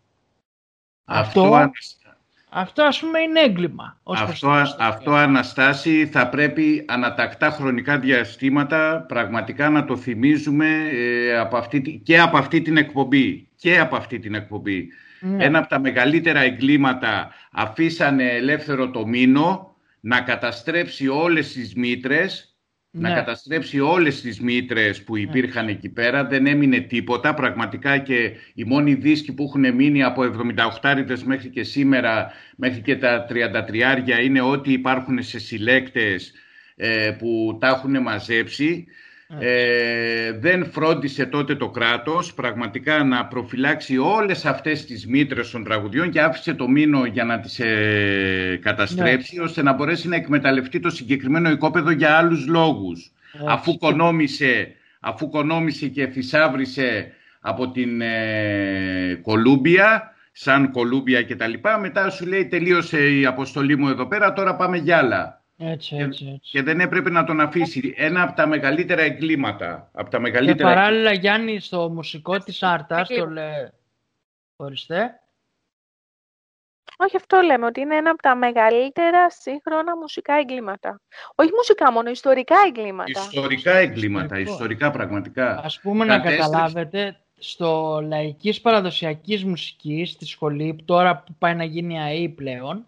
Αυτό ας πούμε είναι έγκλημα. Αυτό Αναστάση, θα πρέπει ανατακτά χρονικά διαστήματα πραγματικά να το θυμίζουμε και από αυτή την εκπομπή. Ναι. Ένα από τα μεγαλύτερα εγκλήματα, αφήσανε ελεύθερο το Μήνο να καταστρέψει όλες τις μήτρες. Ναι. Να καταστρέψει όλες τις μήτρες που υπήρχαν εκεί πέρα. Δεν έμεινε τίποτα. Πραγματικά και οι μόνοι δίσκοι που έχουν μείνει από 78 μέχρι και σήμερα, μέχρι και τα 33, είναι ό,τι υπάρχουν σε συλλέκτες που τα έχουν μαζέψει. Δεν φρόντισε τότε το κράτος πραγματικά να προφυλάξει όλες αυτές τις μήτρες των τραγουδιών και άφησε το Μήνο για να τις καταστρέψει, ώστε να μπορέσει να εκμεταλλευτεί το συγκεκριμένο οικόπεδο για άλλους λόγους. Αφού κονόμησε και θησάβρισε από την Κολούμπια, σαν Κολούμπια και τα λοιπά, μετά σου λέει τελείωσε η αποστολή μου εδώ πέρα, τώρα πάμε για άλλα. Έτσι. Και δεν έπρεπε να τον αφήσει. Ένα από τα μεγαλύτερα εγκλήματα. Και παράλληλα, Γιάννη, στο μουσικό της Άρτας το λέει. Ορίστε. Όχι, αυτό λέμε, ότι είναι ένα από τα μεγαλύτερα σύγχρονα μουσικά εγκλήματα. Όχι μουσικά μόνο, ιστορικά εγκλήματα. Ιστορικά πραγματικά. Ας πούμε, να καταλάβετε, στο λαϊκής παραδοσιακής μουσικής στη σχολή, τώρα που πάει να γίνει ΑΕΗ πλέον,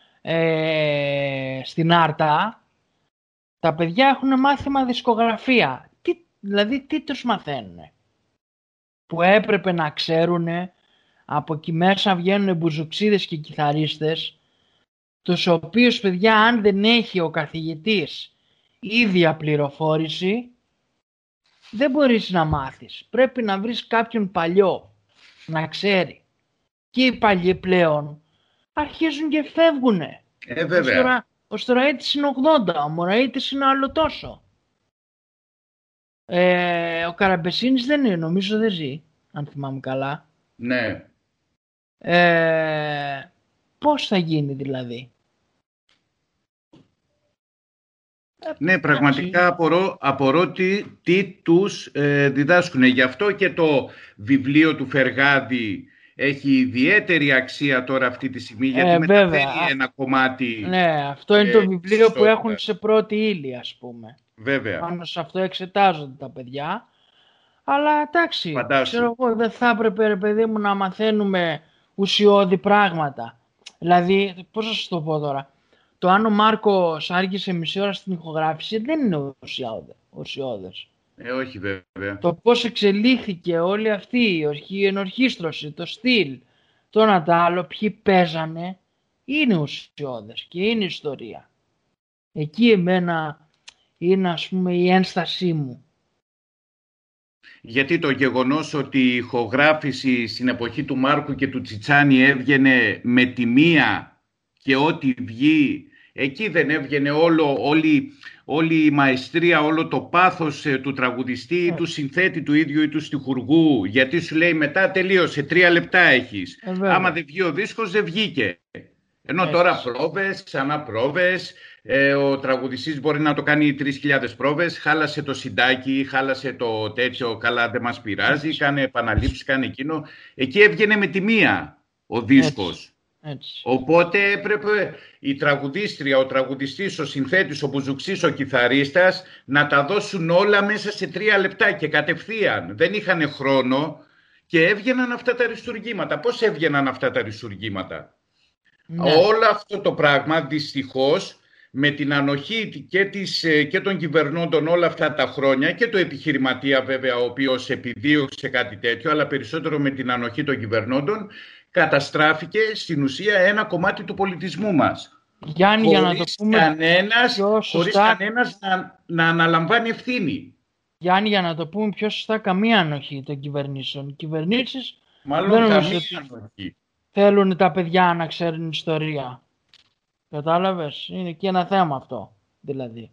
στην Άρτα, τα παιδιά έχουν μάθημα δισκογραφία. Δηλαδή τι τους μαθαίνουν? Που έπρεπε να ξέρουν, από εκεί μέσα βγαίνουν μπουζουξίδες και κιθαρίστες, τους οποίους, παιδιά, αν δεν έχει ο καθηγητής ίδια πληροφόρηση, δεν μπορείς να μάθεις. Πρέπει να βρεις κάποιον παλιό να ξέρει. Και οι παλιοί πλέον αρχίζουν και φεύγουνε. Βέβαια. Ο Στοραίτης είναι 80, ο Μωραΐτης είναι άλλο τόσο. Ο Καραμπεσίνης δεν είναι, νομίζω δεν ζει, αν θυμάμαι καλά. Ναι. Πώς θα γίνει δηλαδή? Ναι, πραγματικά απορώ τι τους διδάσκουν. Γι' αυτό και το βιβλίο του Φεργάδη έχει ιδιαίτερη αξία τώρα αυτή τη στιγμή, γιατί μεταφέρει ένα κομμάτι. Ναι, αυτό είναι το βιβλίο που έχουν σε πρώτη ύλη, ας πούμε. Βέβαια. Πάνω σε αυτό εξετάζονται τα παιδιά. Αλλά εντάξει, ξέρω εγώ, δεν θα έπρεπε, ρε παιδί μου, να μαθαίνουμε ουσιώδη πράγματα. Δηλαδή, πώς θα σας το πω τώρα. Το αν ο Μάρκος άργησε μισή ώρα στην ηχογράφηση δεν είναι ουσιώδες. Όχι βέβαια. Το πώς εξελίχθηκε όλη αυτή η ενορχήστρωση, το στυλ, το ένα το άλλο, ποιοι παίζανε, είναι ουσιώδες και είναι ιστορία. Εκεί εμένα είναι, ας πούμε, η ένστασή μου. Γιατί το γεγονός ότι η ηχογράφηση στην εποχή του Μάρκου και του Τσιτσάνι έβγαινε με τη μία και ό,τι βγει, εκεί δεν έβγαινε όλη η μαεστρία, όλο το πάθος του τραγουδιστή, του συνθέτη του ίδιου ή του στιχουργού, γιατί σου λέει μετά τελείωσε, 3 λεπτά έχεις. Άμα δεν βγει ο δίσκος δεν βγήκε. Ενώ τώρα πρόβες, ξανά πρόβες, ο τραγουδιστής μπορεί να το κάνει 3.000 πρόβες, χάλασε το συντάκι, χάλασε το τέτοιο, καλά δεν μας πειράζει, κάνε επαναλήψεις, κάνε εκείνο. Εκεί έβγαινε με τη μία ο δίσκος. Έτσι. Οπότε έπρεπε η τραγουδίστρια, ο τραγουδιστής, ο συνθέτης, ο μπουζουξής, ο κιθαρίστας να τα δώσουν όλα μέσα σε 3 λεπτά και κατευθείαν. Δεν είχαν χρόνο και έβγαιναν αυτά τα αριστουργήματα. Πώς έβγαιναν αυτά τα αριστουργήματα? Ναι. Όλο αυτό το πράγμα δυστυχώς με την ανοχή και των κυβερνώντων όλα αυτά τα χρόνια και το επιχειρηματία βέβαια ο οποίος επιδίωξε κάτι τέτοιο, αλλά περισσότερο με την ανοχή των κυβερνώντων, καταστράφηκε στην ουσία ένα κομμάτι του πολιτισμού μας. Γιάννη, για να το πούμε χωρίς κανένας να αναλαμβάνει ευθύνη. Γιάννη, για να το πούμε πιο σωστά, καμία ανοχή των κυβερνήσεων. Οι κυβερνήσεις μάλλον δεν καμία ανοχή. Θέλουν τα παιδιά να ξέρουν ιστορία. Κατάλαβες, είναι και ένα θέμα αυτό, δηλαδή.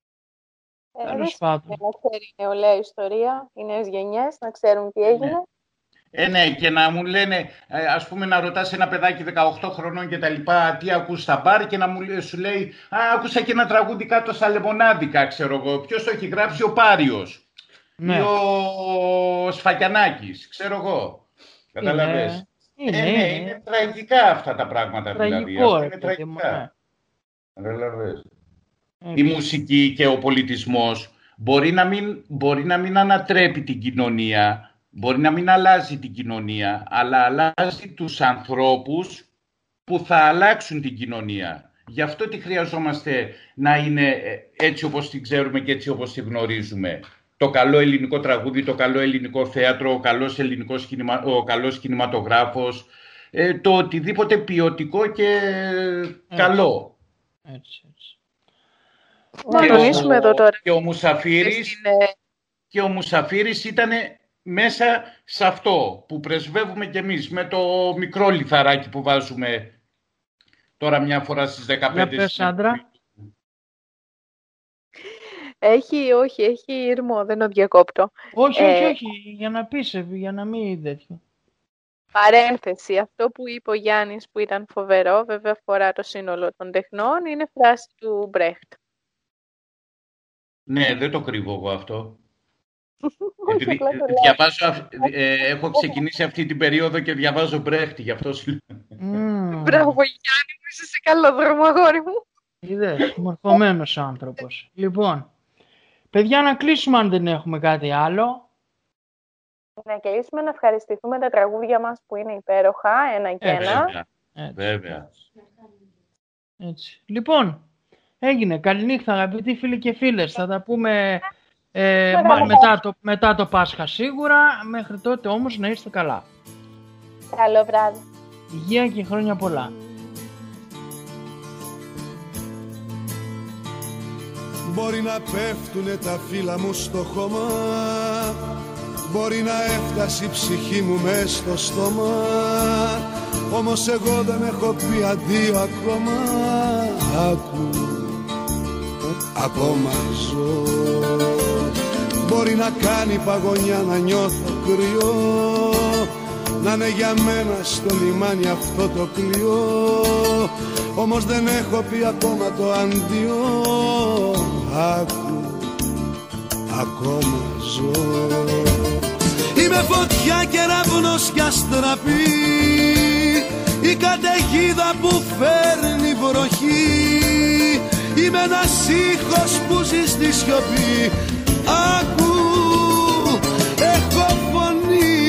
Τέλος πάντων. Να ξέρει η νεολαία ιστορία, οι νέες γενιές, να ξέρουν τι έγινε. Ναι, και να μου λένε, ας πούμε, να ρωτάς ένα παιδάκι 18 χρονών και τα λοιπά, τι ακούς στα μπαρ και να σου λέει, άκουσα και ένα τραγούδι κάτω στα Λεμονάδικα, ξέρω εγώ. Ποιος το έχει γράψει? Ο Πάριος. Ναι. Ή ο Σφακιανάκης, ξέρω εγώ. Καταλαβες. Είναι τραγικά αυτά τα πράγματα, δηλαδή. Είναι τραγικά. Καταλαβες. Η μουσική και ο πολιτισμός μπορεί να μην ανατρέπει την κοινωνία, μπορεί να μην αλλάζει την κοινωνία, αλλά αλλάζει τους ανθρώπους που θα αλλάξουν την κοινωνία. Γι' αυτό τι χρειαζόμαστε να είναι έτσι όπως την ξέρουμε και έτσι όπως την γνωρίζουμε. Το καλό ελληνικό τραγούδι, το καλό ελληνικό θέατρο, ο καλός κινηματογράφος, το οτιδήποτε ποιοτικό και καλό. Έτσι. Και ο Μουσαφίρης ήταν μέσα σε αυτό που πρεσβεύουμε κι εμείς, με το μικρό λιθαράκι που βάζουμε τώρα μια φορά στις 15. Για πες, άντρα. Έχει ήρμο, δεν το διακόπτω. Όχι, για να πεις, για να μην τέτοιο. Παρένθεση, αυτό που είπε ο Γιάννης που ήταν φοβερό, βέβαια αφορά το σύνολο των τεχνών, είναι φράση του Μπρέχτ. Ναι, δεν το κρύβω εγώ αυτό. Έχω ξεκινήσει αυτή την περίοδο και διαβάζω Μπρέχτη, γι' αυτό σου λέω. Μπράβο Γιάννη, είσαι σε καλό δρόμο, αγόρι μου. Είδες, μορφωμένος άνθρωπος. Λοιπόν, παιδιά, να κλείσουμε αν δεν έχουμε κάτι άλλο. Να κλείσουμε, να ευχαριστηθούμε τα τραγούδια μας που είναι υπέροχα, ένα και ένα. Βέβαια. Έτσι. Λοιπόν, έγινε. Καληνύχτα αγαπητοί φίλοι και φίλες. Θα τα πούμε μετά το Πάσχα σίγουρα. Μέχρι τότε όμως να είστε καλά. Καλό βράδυ. Υγεία και χρόνια πολλά. Μπορεί να πέφτουνε τα φύλλα μου στο χώμα, μπορεί να έφτασε η ψυχή μου μες στο στόμα, όμως εγώ δεν έχω πει αντίο ακόμα. Άκου, ακόμα ζω. Μπορεί να κάνει παγωνιά, να νιώθω κρυό, να είναι για μένα στο λιμάνι αυτό το πλοίο, όμως δεν έχω πει ακόμα το αντίο. Άκου, ακόμα ζω. Είμαι φωτιά, κεραυνός κι αστραπή, η καταιγίδα που φέρνει βροχή. Είμαι ένας ήχος που ζει στη σιωπή. Άκου, έχω φωνή.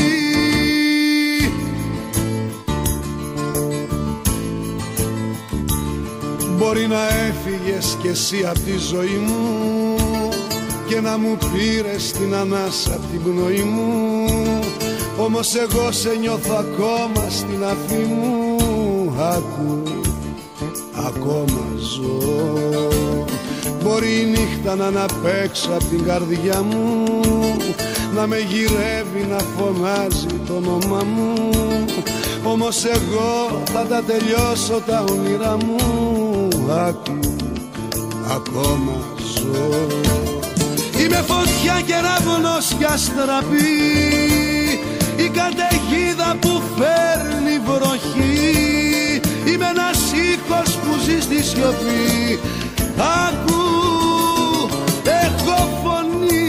Μπορεί να έφυγες κι εσύ απ' τη ζωή μου και να μου πήρες την ανάσα απ' την πνοή μου, όμως εγώ σε νιώθω ακόμα στην αφή μου. Άκου, ακόμα ζω. Μπορεί η νύχτα να αναπέξω απ' την καρδιά μου, να με γυρεύει, να φωνάζει το όνομα μου, όμως εγώ θα τα τελειώσω τα όνειρά μου. Άκου, ακόμα ζω. Είμαι φωτιά, κεραυνός κι αστραπή, η καταιγίδα που φέρνει βροχή. είμαι ένας ήχος που ζει στη σιωπή. Άκου, έχω φωνή.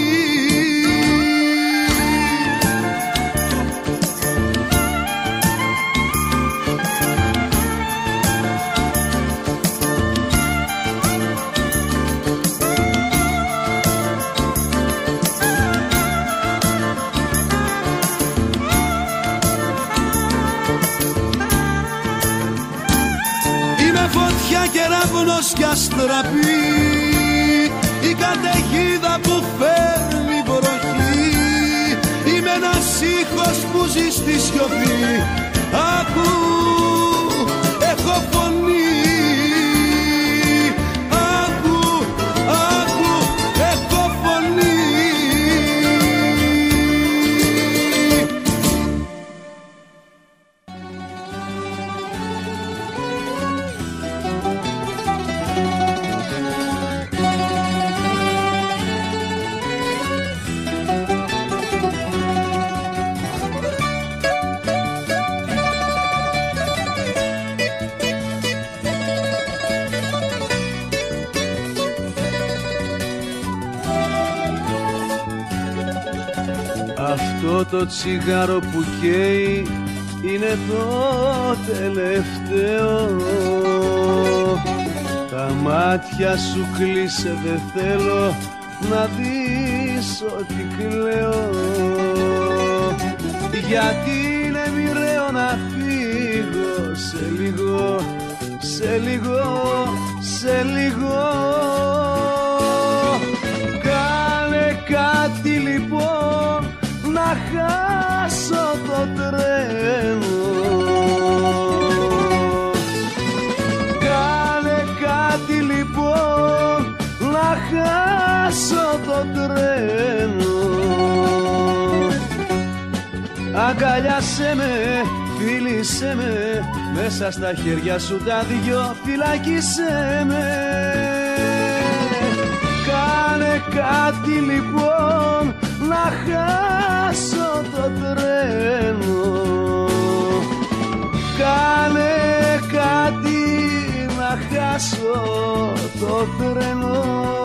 Κεραύνος κι αστραπή, η καταιγίδα που φέρνει βροχή. Είμαι ένας ήχος που ζει στη σιωπή. Άκου, έχω φωνή. Άκου, άκου, έχω φωνή. Αυτό το τσιγάρο που καίει είναι το τελευταίο. Τα μάτια σου κλείσε, δεν θέλω να δεις ότι κλαίω. Γιατί είναι μοιραίο να φύγω σε λίγο, σε λίγο, σε λίγο. Κάνε κάτι λοιπόν να χάσω το τρένο. Κάνε κάτι λοιπόν να χάσω το τρένο. Αγκαλιάσέ με, φίλησέ με, μέσα στα χέρια σου τα δυο φυλάκισέ με. Κάνε κάτι λοιπόν να χάσω το τρένο. Κάνε κάτι να χάσω το τρένο.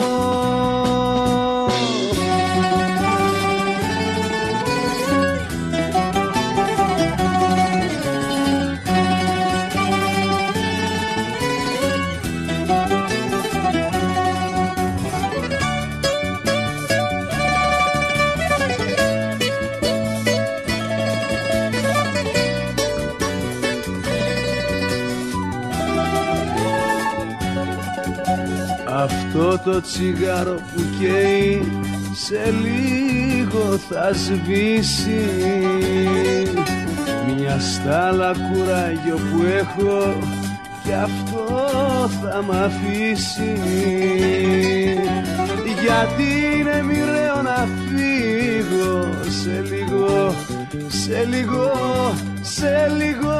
Αυτό το τσιγάρο που καίει σε λίγο θα σβήσει. Μια στάλα κουράγιο που έχω κι αυτό θα μ' αφήσει. Γιατί είναι μοιραίο να φύγω σε λίγο, σε λίγο, σε λίγο.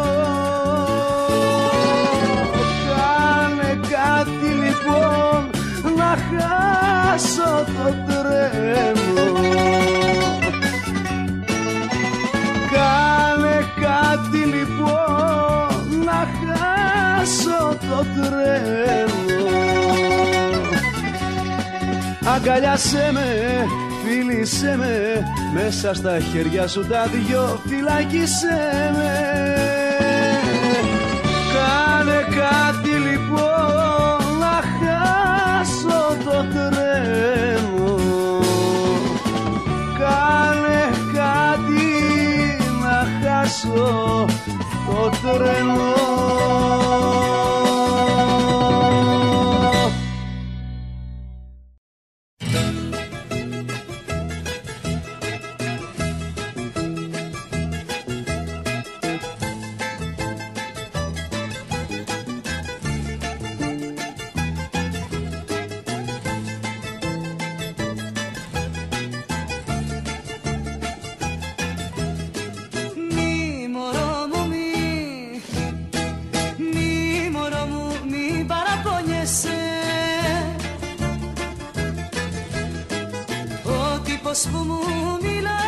Κάνε κάτι λοιπόν να χάσω το τρένο. Κάνε κάτι λοιπόν να χάσω το τρένο. Αγκαλιάσέ με, φίλησέ με, μέσα στα χέρια σου τα δυο φυλάκισέ με. Κάνε κάτι λοιπόν να χάσω το τρένο. Κάνε κάτι να χάσω το τρένο. Που μου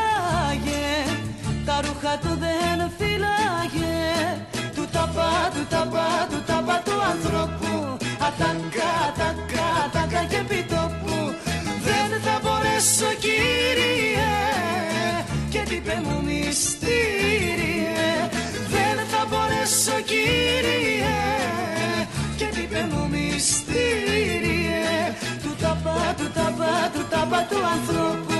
μίλαγε, τα ρούχα του δεν φύλαγε, του τα τάπα του ανθρώπου. Ατάκα και επιτόπου. Δεν θα μπορέσω κύριε και τι πέ μου μυστήριε. Δεν θα μπορέσω κύριε και τι πέ μου μυστήριε. Του τάπα του ανθρώπου.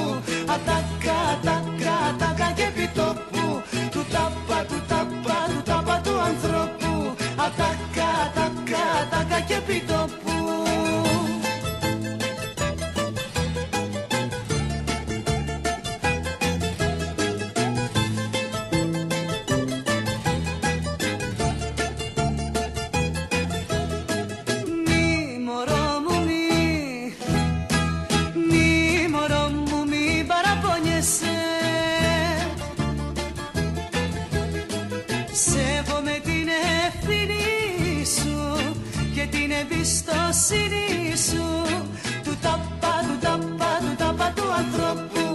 Ατάκα και επιτόπου. Του τάπα του ανθρώπου. Ατάκα και επιτόπου. Εμπιστοσύνη σου. Του τάπα του ανθρώπου.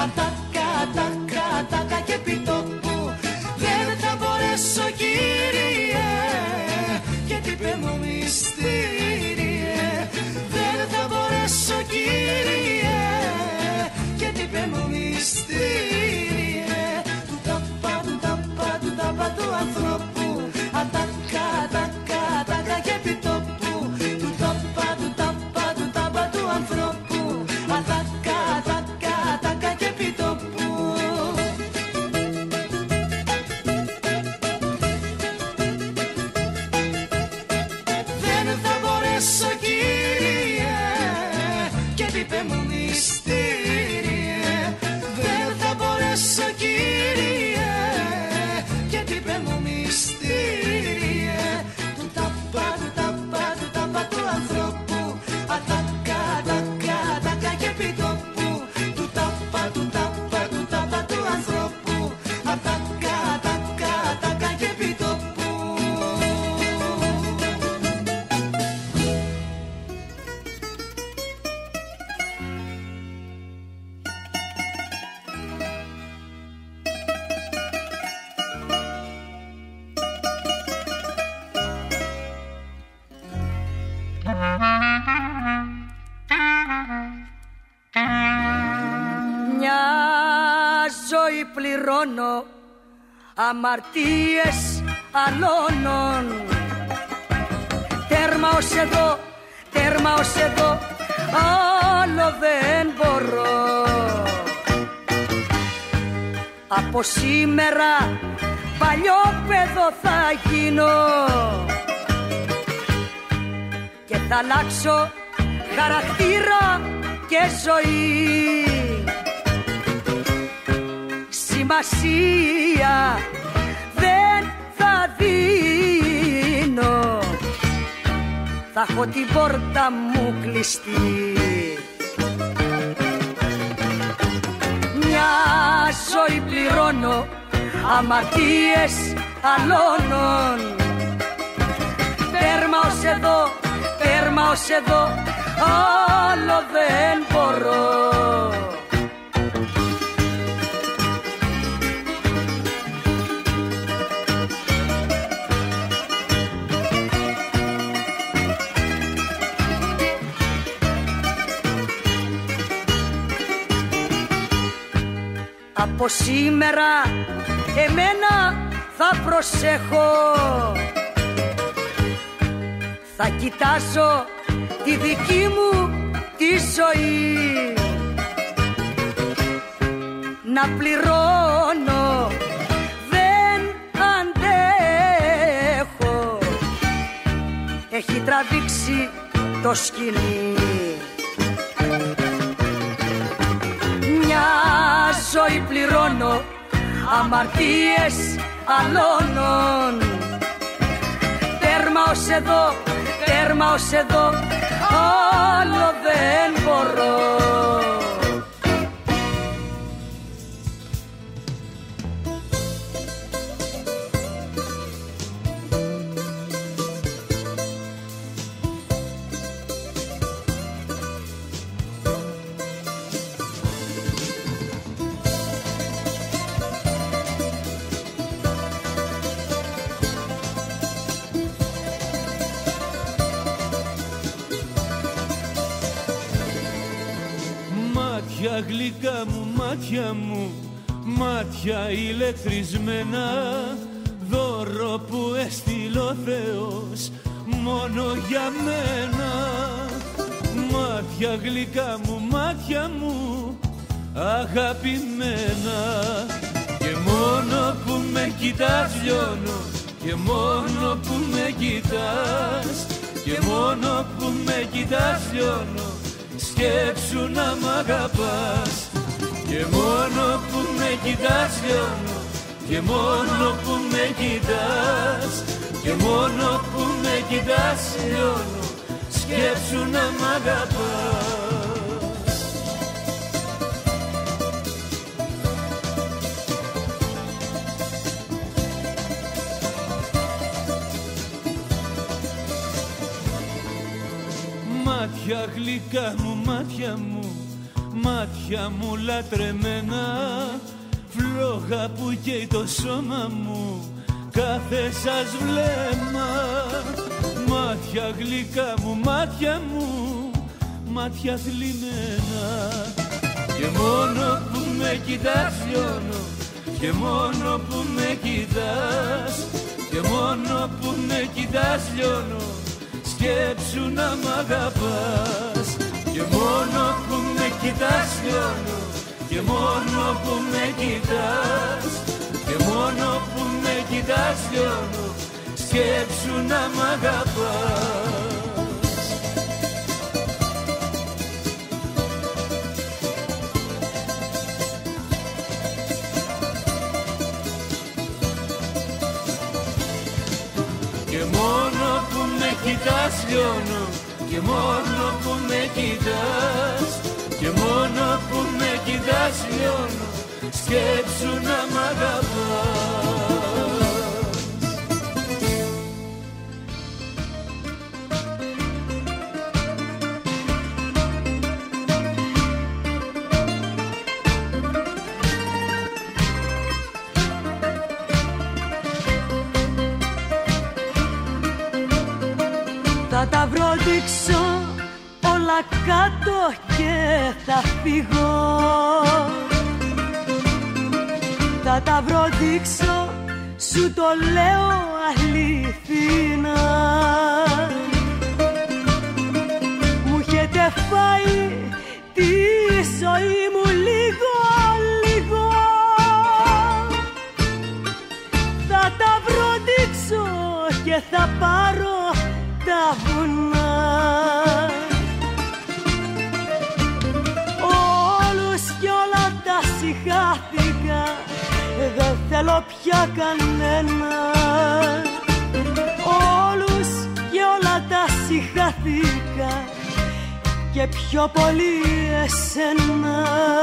Ατάκα και επιτόπου. Δεν θα μπορέσω κύριε και τι πέ μου μυστήριε. Δεν θα μπορέσω κύριε και τι πέ μου μυστήριε. Του τάπα του ανθρώπου. Ατάκα και επιτόπου. Ατάκα και επιτόπου. Δεν θα μπορέσω κύριε και τι πέ μου μυστήριε. Δεν θα μπορέσω κύριε και τι πέ μου μυστήριε. Του τάπα του ανθρώπου. Ατάκα και επιτόπου. Του τάπα του ανθρώπου. Ατάκα και επιτόπου. Μια ζωή πληρώνω αμαρτίες αλώνων. Τέρμα ως εδώ, άλλο δεν μπορώ. Από σήμερα παλιό παιδό θα γίνω και θα αλλάξω χαρακτήρα και ζωή. Σημασία δεν θα δίνω, θα έχω την πόρτα μου κλειστή. Μια ζωή πληρώνω αμαρτίες αλώνων. Τέρμα ως εδώ, άλλο δεν μπορώ. Από σήμερα εμένα θα προσέχω, θα κοιτάζω τη δική μου τη ζωή. Να πληρώνω δεν αντέχω, έχει τραβήξει το σκηνή. Μια ζωή πληρώνω αμαρτίες αλώνων. Τέρμα ως εδώ, άλλο δεν μπορώ. Μάτια γλυκά μου, μάτια μου, μάτια ηλεκτρισμένα, δώρο που έστειλε ο Θεός μόνο για μένα. Μάτια γλυκά μου, μάτια μου, αγαπημένα. Και μόνο που με κοιτάς λιώνω, και μόνο που με κοιτάς, και μόνο που με κοιτάς λιώνω, σκέψου να μ' αγαπάς. Και μόνο που με κοιτάς λιώνω, και μόνο που με κοιτάς, και μόνο που με κοιτάς λιώνω, σκέψου να μ' αγαπάς. Μάτια γλυκά μου, μάτια μου, μάτια μου λατρεμένα, φλόγα που καίει το σώμα μου κάθε σας βλέμμα. Μάτια γλυκά μου, μάτια μου, μάτια θλιμμένα. Και μόνο που με κοιτάς λιώνω, και μόνο που με κοιτάς, και μόνο που με κοιτάς λιώνω, σκέψου να μ' αγαπάς. Και μόνο που με κοιτάς λιώνω, και μόνο που με κοιτάς, και μόνο που με κοιτάς λιώνω, σκέψου να μ' αγαπάς. Και μόνο που με κοιτάς λιώνω, και μόνο που με κοιτάς, και μόνο που με κοιτάς λιώνω, σκέψου να μ' αγαπάς. Θα τα βροντίξω όλα κάτω και θα φύγω. Θα τα βροντίξω, σου το λέω αληθινά. Μου έχετε φάει τη ζωή μου λίγο λίγο. Θα τα βροντίξω και θα πάρω τα βουνά. Όλους κι όλα τα συγχάθηκα, δεν θέλω πια κανένα. Όλους κι όλα τα συγχάθηκα, και πιο πολύ εσένα.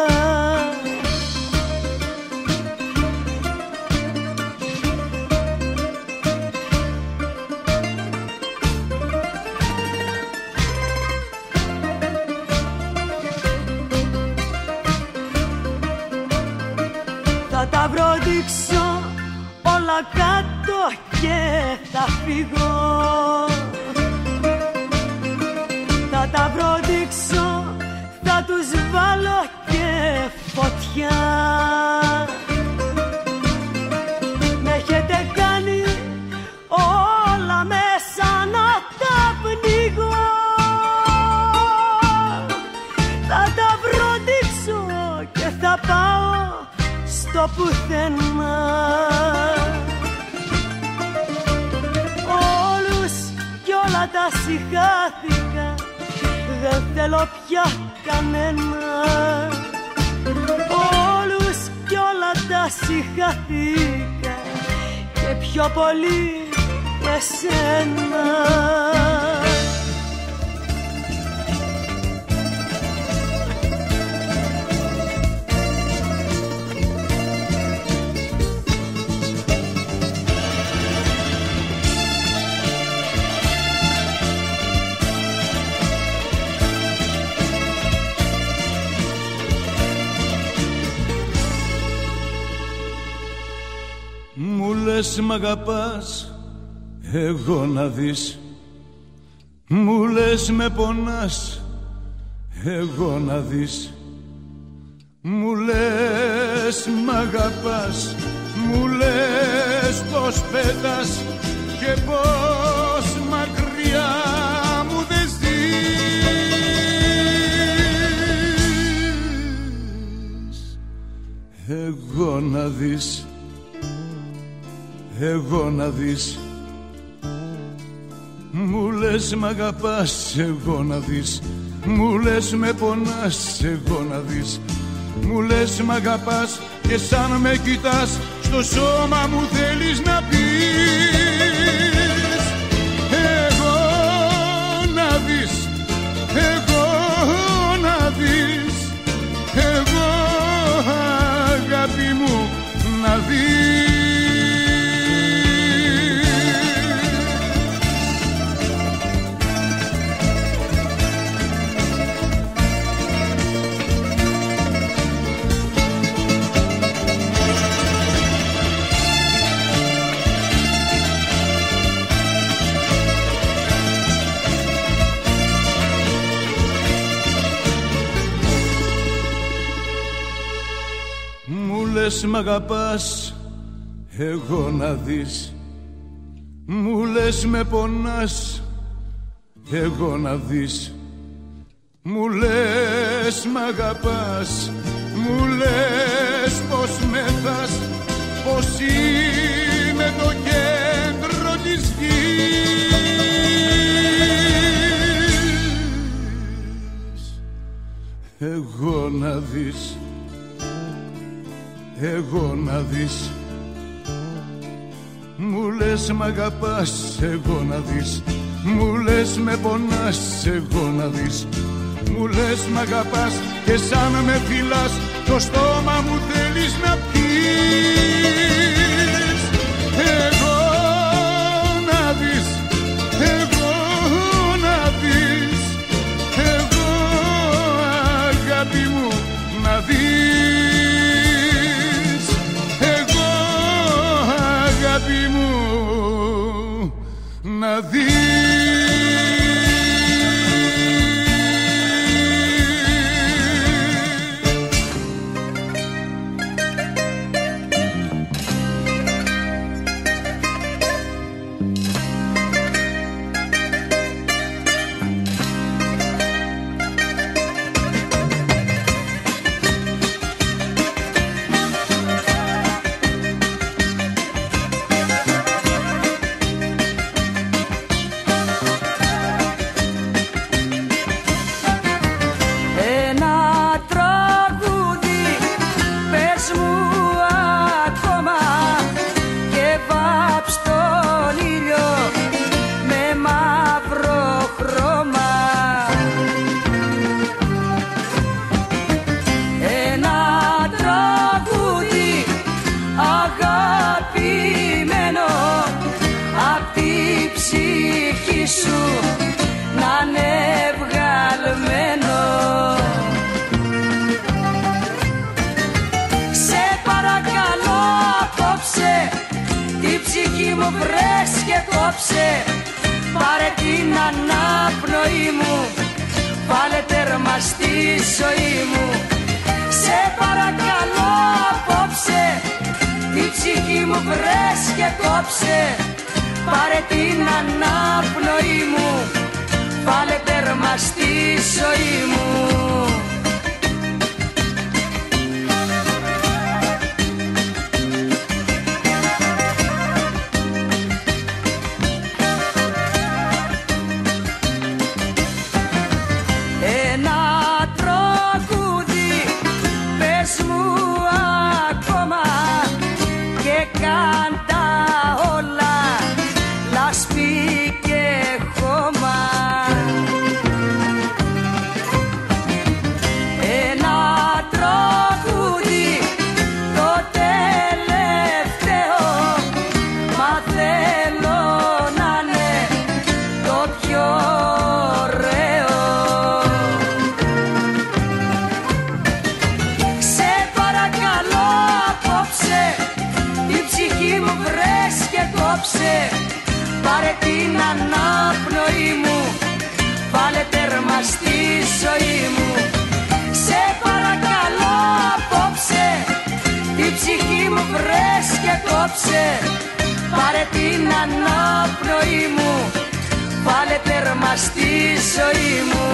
Θα τα βροντίξω όλα κάτω και θα φύγω. Θα τα βροντίξω, θα τους βάλω και φωτιά. Με έχετε κάνει όλα μέσα να τα πνίγω. Θα τα βροντίξω και θα πάω στο πουθενά. Όλους κι όλα τα συγχάθηκα, δεν θέλω πια κανένα. Όλους κι όλα τα συγχάθηκα, και πιο πολύ εσένα. Μου λες μ' αγαπάς, εγώ να δεις. Μου λες με πονάς, εγώ να δεις. Μου λες μ' αγαπάς, μου λες πως πέτας και πως μακριά μου δεν ζεις. Εγώ να δεις, εγώ να δεις. Μου λες μ' αγαπάς, εγώ να δεις. Μου λες με πονάς, εγώ να δεις. Μου λες μ' αγαπάς και σαν με κοιτάς στο σώμα μου θέλεις να πεις. Εγώ να δεις, εγώ να δεις. Εγώ αγάπη μου να δεις. Μου λες μ' αγαπάς, εγώ να δεις. Μου λες με πονάς, εγώ να δεις. Μου λες μ' αγαπάς, μου λες πως μέθας, πως είμαι το κέντρο της γης. Εγώ να δεις, εγώ να δεις. Μου λες μ' αγαπάς, εγώ να δεις. Μου λες με πονάς, εγώ να δεις. Μου λες μ' αγαπάς και σαν με φυλάς το στόμα μου θέλεις να πεις. Εγώ να δεις, εγώ να δεις. Εγώ αγάπη μου να δεις. Εγώ αγάπη μου να δεις. Βρες και κόψε, πάρε την αναπνοή μου, βάλε τέρμα στη ζωή μου. Σε παρακαλώ απόψε, την ψυχή μου βρες και κόψε, πάρε την αναπνοή μου, βάλε τέρμα στη ζωή μου. Πάρε την αναπνοή μου, βάλε τέρμα στη ζωή μου. Σε παρακαλώ απόψε, πάρε την αναπνοή μου, βάλε τέρμα στη ζωή μου.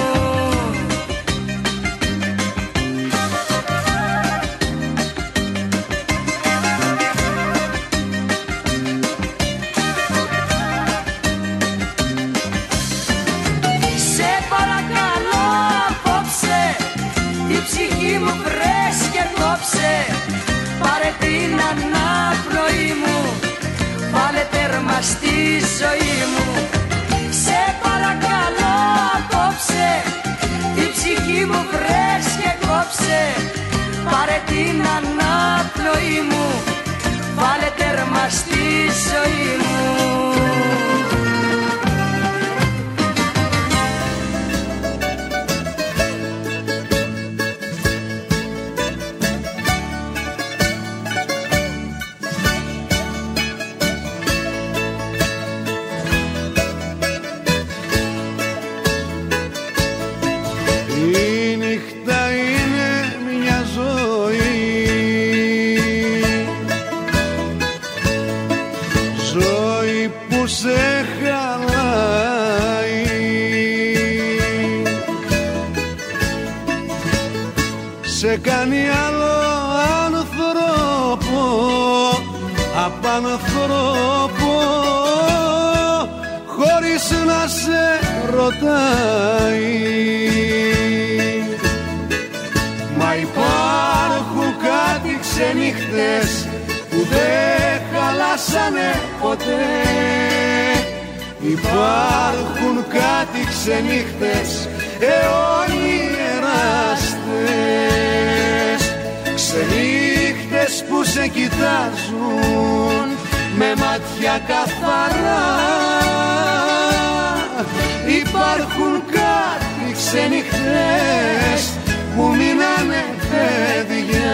Σε παρακαλώ απόψε, την ψυχή μου βρες και κόψε, πάρε την αναπνοή μου, βάλε τέρμα στη ζωή μου. Σε παρακαλώ απόψε, την ψυχή μου βρες και κόψε, πάρε την αναπνοή μου, βάλε τέρμα στη ζωή μου. Σε κάνει άλλο άνθρωπο απ' άνθρωπο, χωρίς να σε ρωτάει. Μα υπάρχουν κάτι ξενύχτες που δεν χαλάσανε ποτέ. Υπάρχουν κάτι ξενύχτες αιώνιοι εράστες, ξενύχτες που σε κοιτάζουν με μάτια καθαρά. Υπάρχουν κάτι ξενύχτες που μείνανε παιδιά.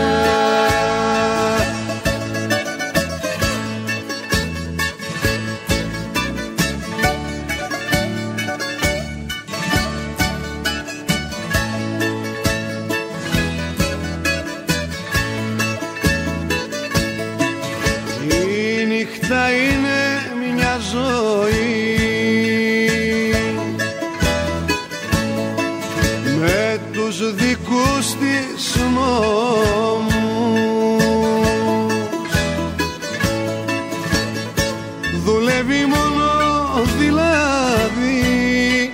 Θα είναι μια ζωή με τους δικούς της νόμους. Δουλεύει μόνο δηλαδή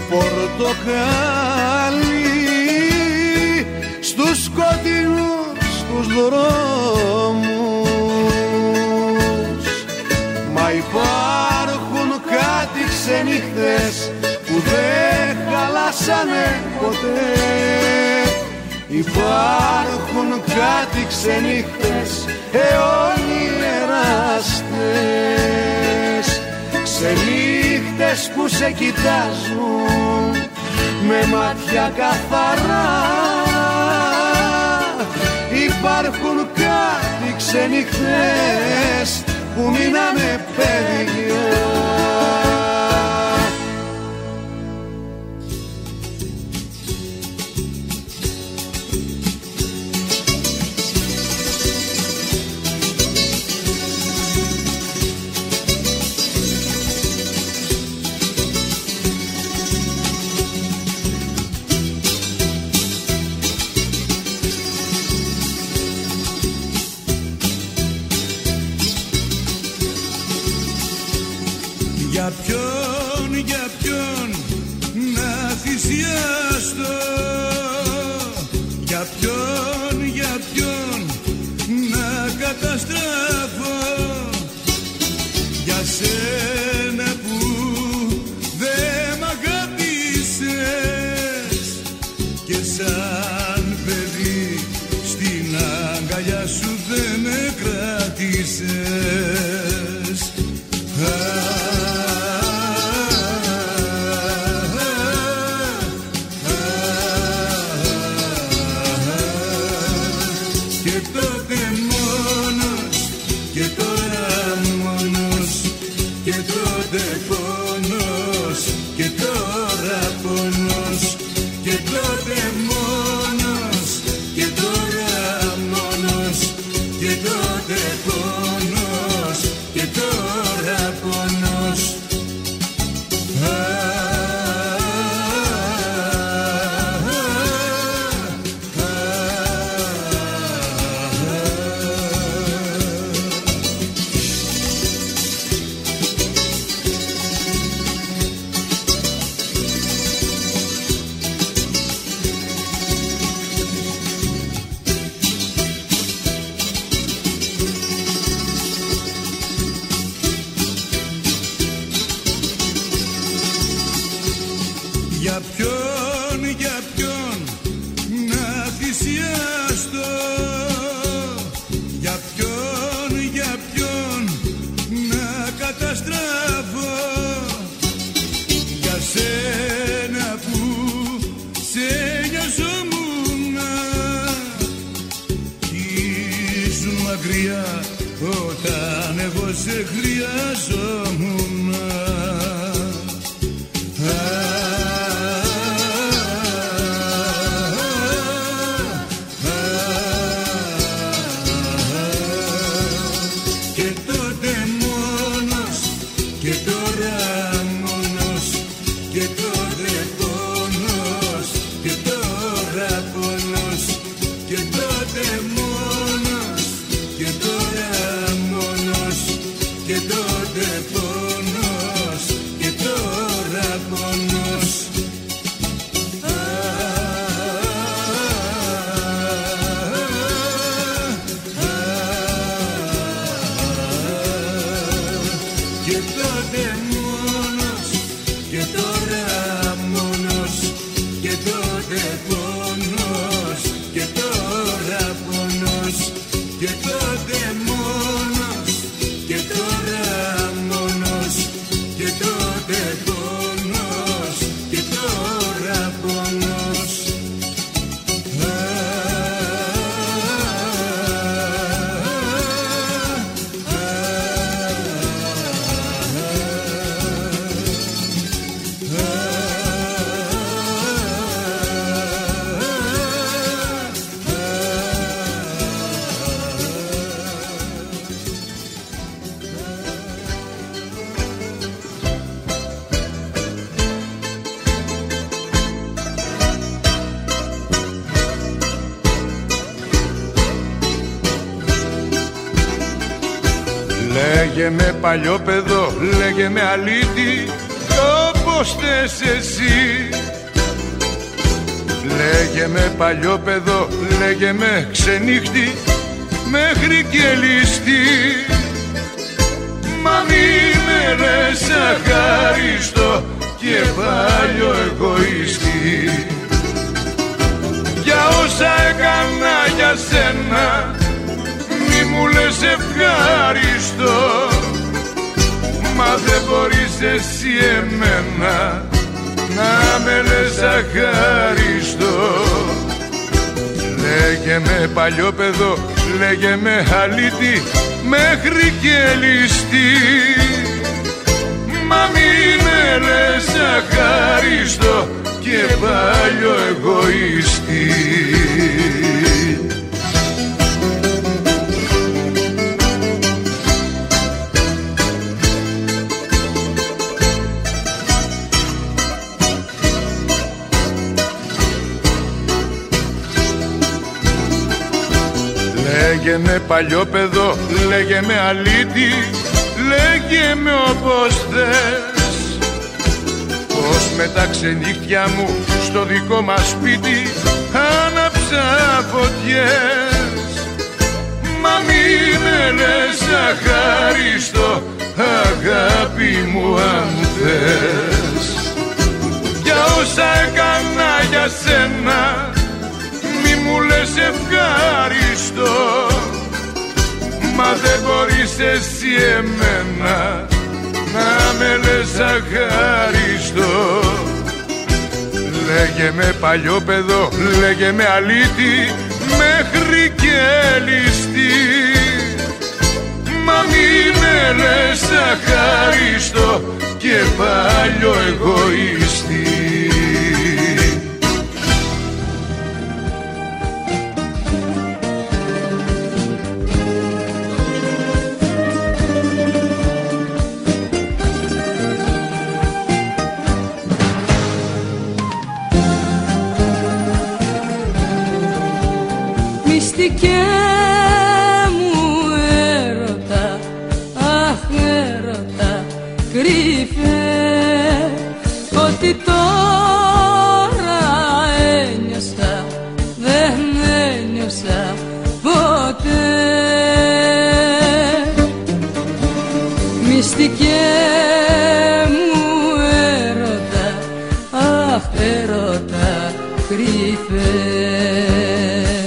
πορτοκάλι στους σκοτεινούς τους δρόμους. Υπάρχουν κάτι ξενύχτες που δεν χαλάσανε ποτέ. Υπάρχουν κάτι ξενύχτες αιώνιοι εράστες, ξενύχτες που σε κοιτάζουν με μάτια καθαρά. Υπάρχουν κάτι ξενύχτες που μείνανε παιδιά. Για ποιον να θυσιαστώ, για ποιον να καταστραφώ, για σένα που δεν μ' αγάπησες και σαν παιδί στην αγκαλιά σου δεν με κράτησες. Και τότε πόνος θυσιαστώ. Για ποιον να καταστραφώ. Για σένα που σε νοιαζόμουνα κι ήσουν μακριά όταν εγώ σε χρειαζόμουν. Και τότε μόνος και τώρα μόνος, και τότε πόνος και τώρα πόνος, και τότε μόνος και τώρα μόνος, και τότε πόνος και τώρα πόνος. Και τότε μόνος και τώρα μόνος, και τότε πόνος και τώρα πόνος, και τότε μόνος και τώρα μόνος, και τότε πόνος και τώρα πόνος. Λέγε με παλιόπαιδο, λέγε με αλήτη, όπως θες εσύ. Λέγε με παλιόπαιδο, λέγε με ξενύχτη, μέχρι και ληστή. Μα μη με λες αχάριστο και παλιό εγωιστή. Για όσα έκανα για σένα μη μου λες ευχάριστο. Μα δεν μπορείς εσύ εμένα να με λες αχάριστο. Λέγε με παλιόπαιδο, λέγε με αλήτη, μέχρι και ληστή. Μα μη με λες αχάριστο και παλιό εγωιστή. Λέγε με παλιόπαιδο, λέγε με αλήτη, λέγε με όπως θες. Πως με τα ξενύχτια μου στο δικό μας σπίτι άναψα φωτιές. Μα μη με λες αχάριστο, αγάπη μου αν θες. Για όσα έκανα για σένα μη μου λες ευχάριστο. Μα δεν μπορείς εσύ εμένα να με λες αχάριστο. Λέγε με παλιόπαιδο, λέγε με αλήτη, μέχρι και ληστή. Μα μη με λες αχάριστο και παλιό εγωιστή. Μυστικέ μου έρωτα, αχ έρωτα, κρύφε ότι τώρα ένιωσα, δεν ένιωσα ποτέ. Μυστικέ μου έρωτα, αχ έρωτα, κρύφε.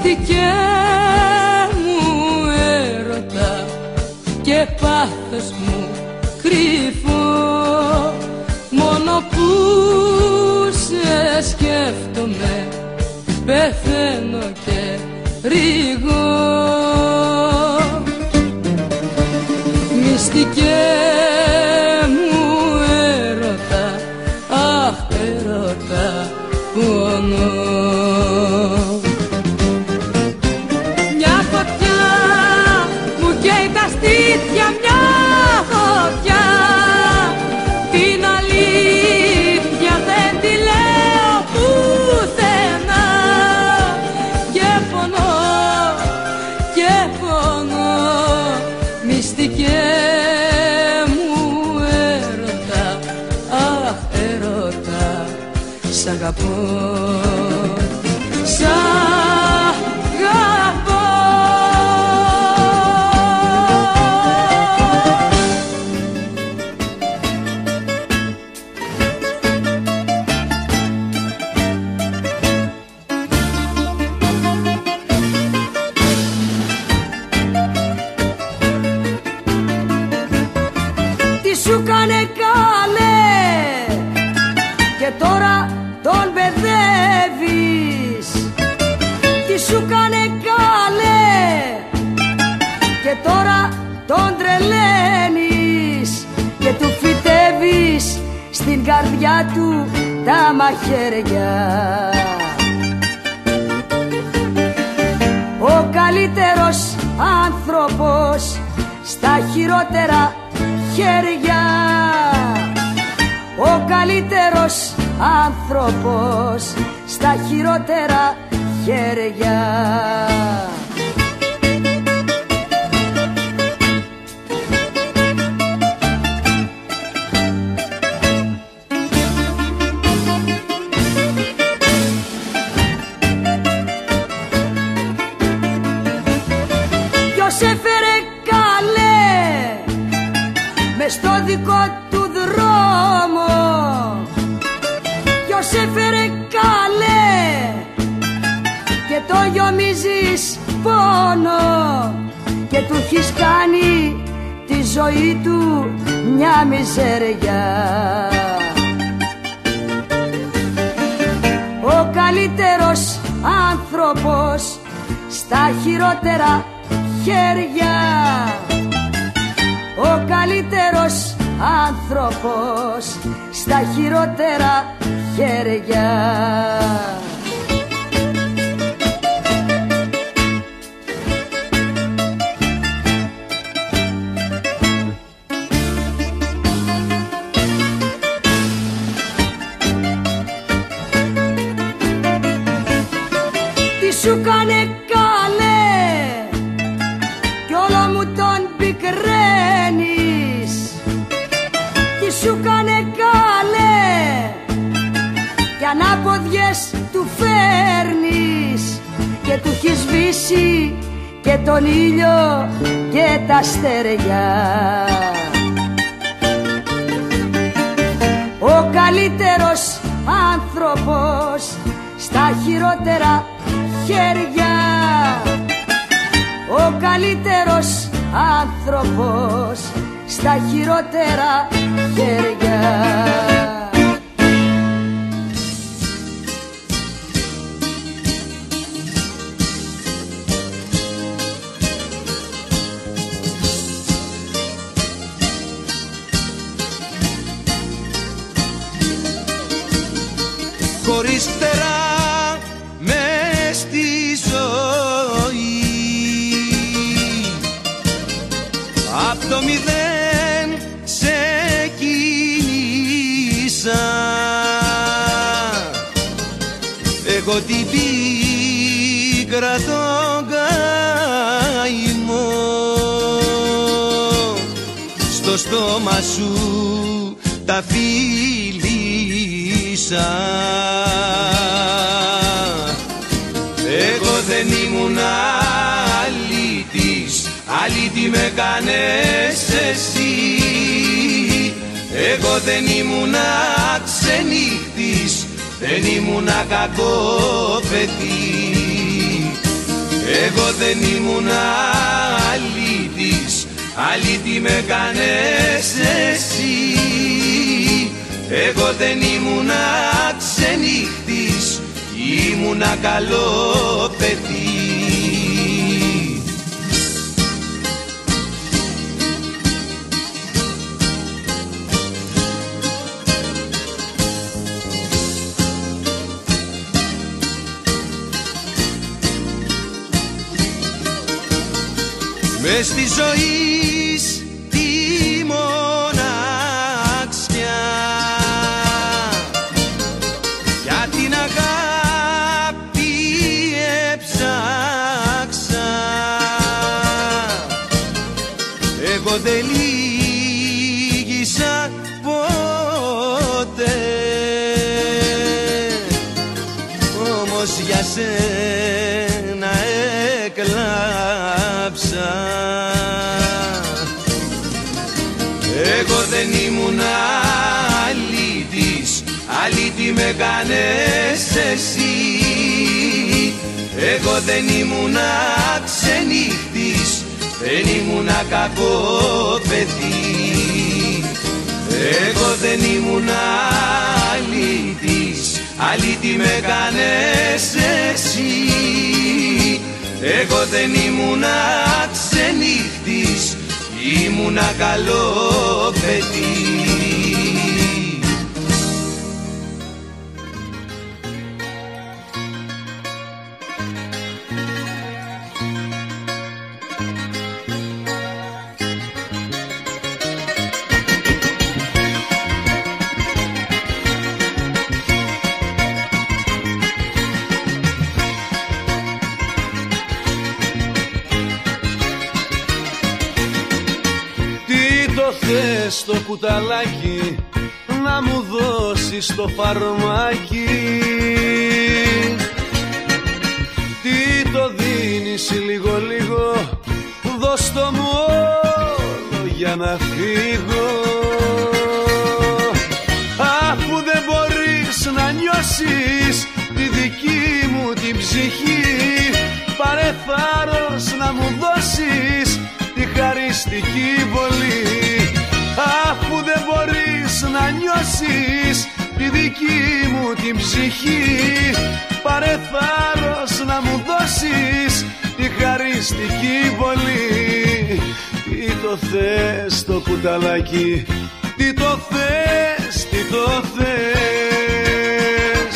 μυστικέ μου έρωτα και πάθος μου κρυφό, μόνο που σε σκέφτομαι πεθαίνω και ρηγώ. Μυστικέ μου έρωτα, αχ έρωτα πονώ. Μια φωτιά μου καίει τα στήθια, μια φωτιά, την αλήθεια δεν τη λέω πουθενά. Και πονώ, και πονώ, μυστικέ μου έρωτα, αχ έρωτα, σ' αγαπώ, σ' αγαπώ. Τι σου κάνε καλέ και τώρα τον παιδεύεις. Τι σου κάνε καλέ και τώρα τον τρελαίνεις και του φυτεύεις στην καρδιά του τα μαχαίρια. Ο καλύτερος άνθρωπος στα χειρότερα χέρια. Ο καλύτερος άνθρωπος στα χειρότερα χέρια. Ποιος έφερε καλέ μες στο δικό του δρόμο, ποιος έφερε καλέ και το γιομίζεις πόνο και του έχεις κάνει τη ζωή του μια μιζέρια. Ο καλύτερος άνθρωπος στα χειρότερα χέρια. Ο καλύτερος άνθρωπος στα χειρότερα χέρια. Τι σου κάνε καλέ κι όλο μου τον πικραίνεις. Τι σου κάνε καλέ κι ανάποδιες του φέρνεις και του έχει σβήσει και τον ήλιο και τα αστέρια. Ο καλύτερος άνθρωπος στα χειρότερα χέρια. Ο καλύτερος άνθρωπος στα χειρότερα χέρια. Χωρίς φτερά μες στη ζωή, απ' το μηδέν σε κίνησα. Εγώ την πίκρα τον καημό στο στόμα σου τα φίλησα. Εγώ δεν ήμουν αλήτης, αλήτη με κάνες εσύ. Εγώ δεν ήμουν ξενύχτης, δεν ήμουν κακό παιδί. Εγώ δεν ήμουν αλήτης, αλήτη με κάνες εσύ. Εγώ δεν ήμουν ξενύχτης, ήμουνα καλό παιδί. Μες στη ζωή τη μοναξιά, για την αγάπη έψαξα. Εγώ δεν λύγησα ποτέ, όμως για σένα έκλαψα. Εγώ δεν ήμουν αλήτης, αλήτη με κάνες εσύ. Εγώ δεν ήμουν ξενύχτης, δεν ήμουν κακό παιδί. Εγώ δεν ήμουν αλήτης, αλήτη με κάνες εσύ. Εγώ δεν ήμουνα ξενύχτης, ήμουνα καλό παιδί. Θες το κουταλάκι να μου δώσεις το φαρμάκι. Τι το δίνεις λίγο λίγο, δώσ' το μου όλο για να φύγω. Αφού δεν μπορείς να νιώσεις τη δική μου την ψυχή, πάρε θάρρος να μου δώσεις τη χαριστική βολή. Αφού δεν μπορείς να νιώσεις τη δική μου την ψυχή, πάρε θάρρος να μου δώσεις τη χαριστική βολή. Τι το θες το κουταλάκι, τι το θες, τι το θες.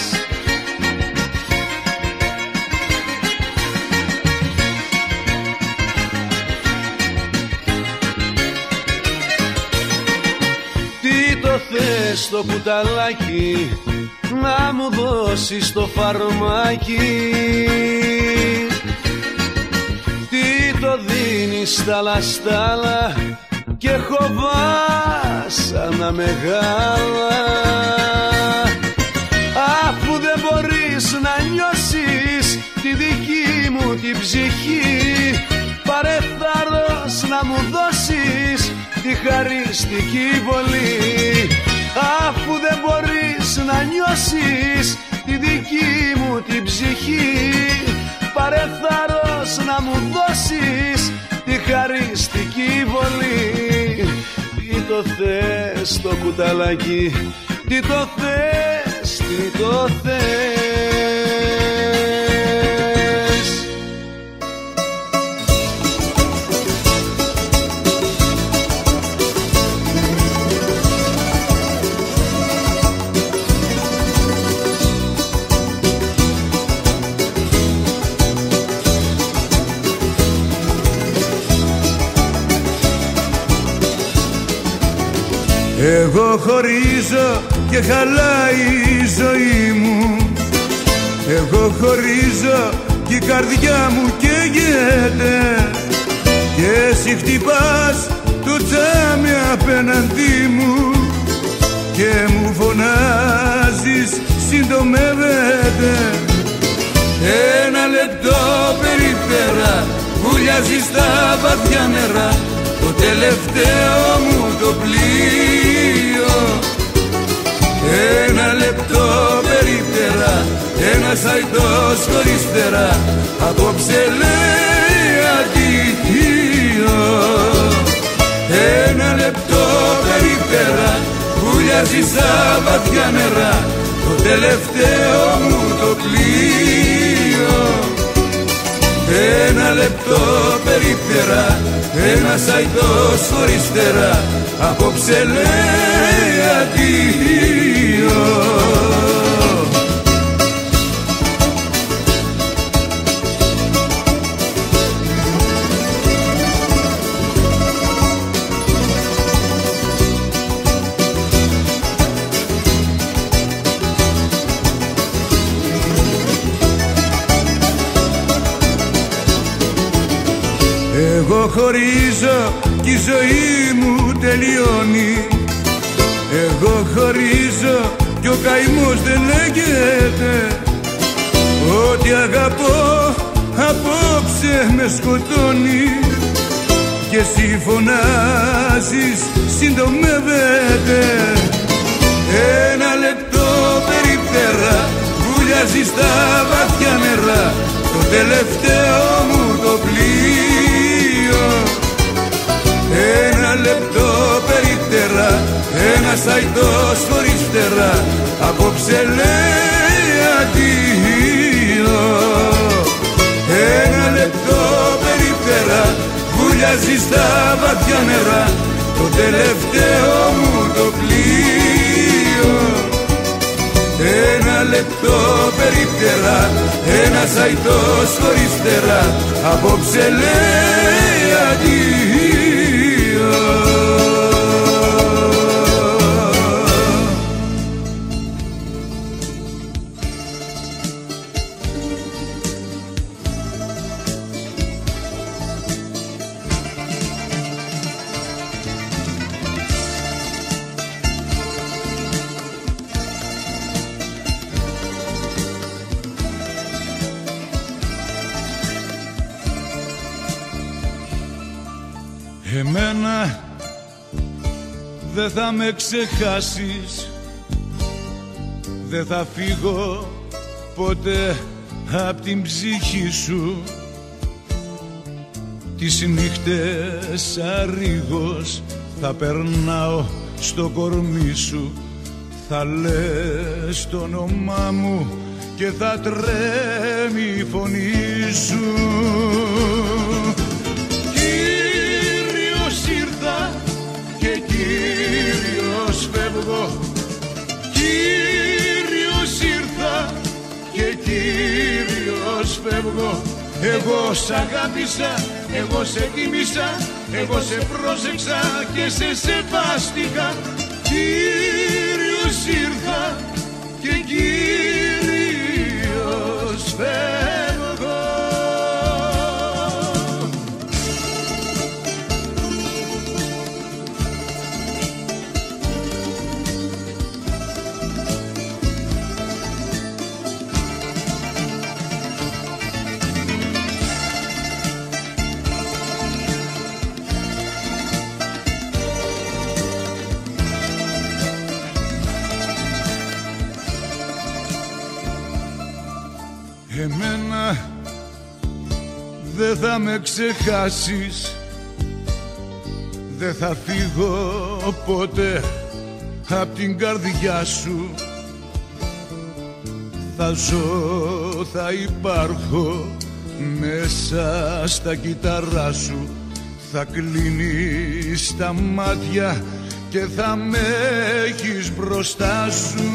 Θες το κουταλάκι να μου δώσεις το φαρμάκι. Τι το δίνεις στα λαστάλα και έχω βάσανα μεγάλα. Αφού δεν μπορείς να νιώσεις τη δική μου την ψυχή, πάρε θάρρος να μου δώσεις τη χαριστική βολή. Αφού δεν μπορείς να νιώσεις τη δική μου την ψυχή, πάρε θάρρος να μου δώσεις τη χαριστική βολή. Τι το θες το κουταλάκι, τι το θες, τι το θες. Εγώ χωρίζω και χαλάει η ζωή μου. Εγώ χωρίζω και η καρδιά μου καίγεται. Και εσύ χτυπάς το τζάμι απέναντί μου και μου φωνάζεις συντομεύεται. Ένα λεπτό περιπέρα βουλιάζει στα βαθιά νερά το τελευταίο μου το πλοίο. Ένα λεπτό περίπτερα, ένας αϊτός χωρίς φτερά απόψε λέει αντίο. Ένα λεπτό περίπτερα βουλιάζει στα βαθιά νερά το τελευταίο μου το πλοίο. Ένα λεπτό περίπτερα, ένας αϊτός χωρίς φτερά απόψε λέει αντίο. Εγώ χωρίζω κι η ζωή μου τελειώνει. Εγώ χωρίζω κι ο καημός δεν λέγεται. Ό,τι αγαπώ απόψε με σκοτώνει. Και εσύ φωνάζεις συντομεύεται. Ένα λεπτό περίπτερα βουλιάζει στα βαθιά νερά το τελευταίο μου το πλοίο. Ένα λεπτό περίπτερα, ένας αϊτός χωρίς φτερά απόψε λέει αντίο. Ένα λεπτό περίπτερα βουλιάζει στα βαθιά νερά το τελευταίο μου το πλοίο. Ένα λεπτό περίπτερα, ένας αϊτός χωρίς φτερά απόψε λέει αντίο. Εμένα δεν θα με ξεχάσεις, δεν θα φύγω ποτέ απ' την ψυχή σου. Τις νύχτες αρρίγος θα περνάω στο κορμί σου. Θα λες το όνομά μου και θα τρέμει η φωνή σου. Και Κύριος φεύγω, Κύριος ήρθα και Κύριος φεύγω. Εγώ σ' αγάπησα, εγώ σε τίμησα, εγώ σε πρόσεξα και σε σεβάστηκα. Κύριος ήρθα και Κύριος φεύγω. Εμένα δεν θα με ξεχάσεις, δεν θα φύγω ποτέ απ' την καρδιά σου. Θα ζω, θα υπάρχω μέσα στα κύτταρά σου. Θα κλείνεις τα μάτια και θα με έχεις μπροστά σου.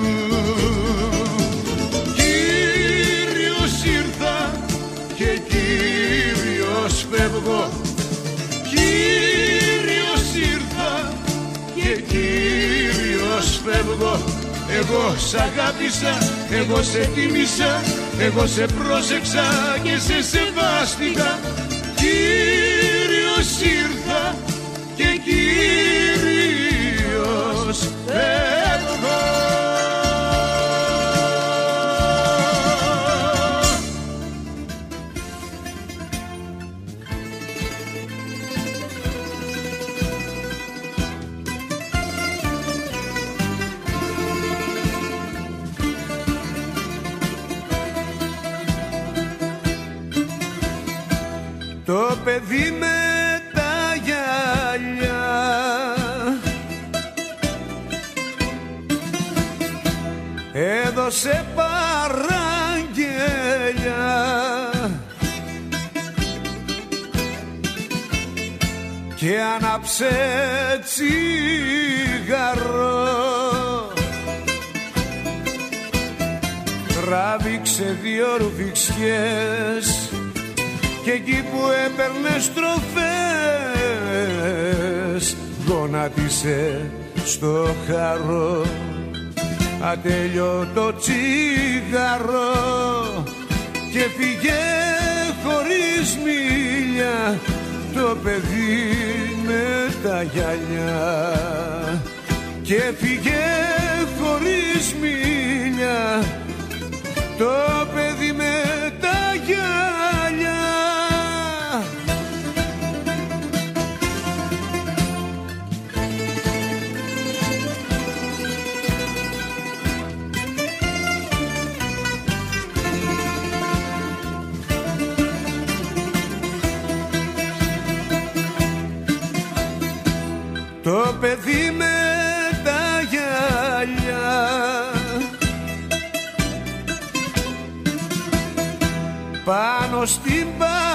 Και Κύριος φεύγω, Κύριος ήρθα και Κύριος φεύγω. Εγώ σ' αγάπησα, εγώ σε τίμησα, εγώ σε πρόσεξα και σε σεβάστηκα. Κύριος ήρθα και Κύριος φεύγω. το παιδί με τα γυαλιά. Έδωσε παραγγελιά και άναψε τσιγαρό. Τράβηξε 2 ρουφιξιές και εκεί που έπαιρνε στροφές γονάτισε στο χαρό. Ατέλειωτο τσιγαρό και φύγε χωρίς μίλια το παιδί με τα γυαλιά. Και φύγε χωρίς μίλια το παιδί με τα γυαλιά. Το παιδί με τα γυαλιά πάνω στην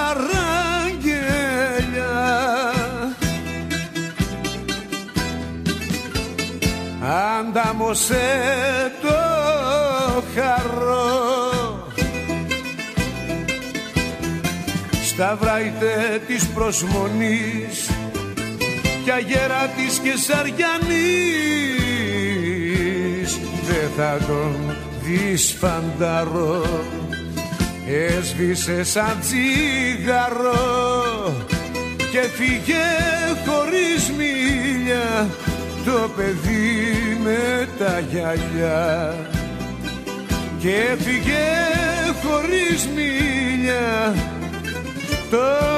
παραγγελιά αντάμωσε το χαρό. Στα βράιτε της προσμονής κι αγέρα της Κεσαριανής δε θα τον δεις φανταρό. Έσβησε σαν τσιγαρό και φύγε χωρίς μίλια το παιδί με τα γυαλιά. Και φύγε χωρίς μίλια το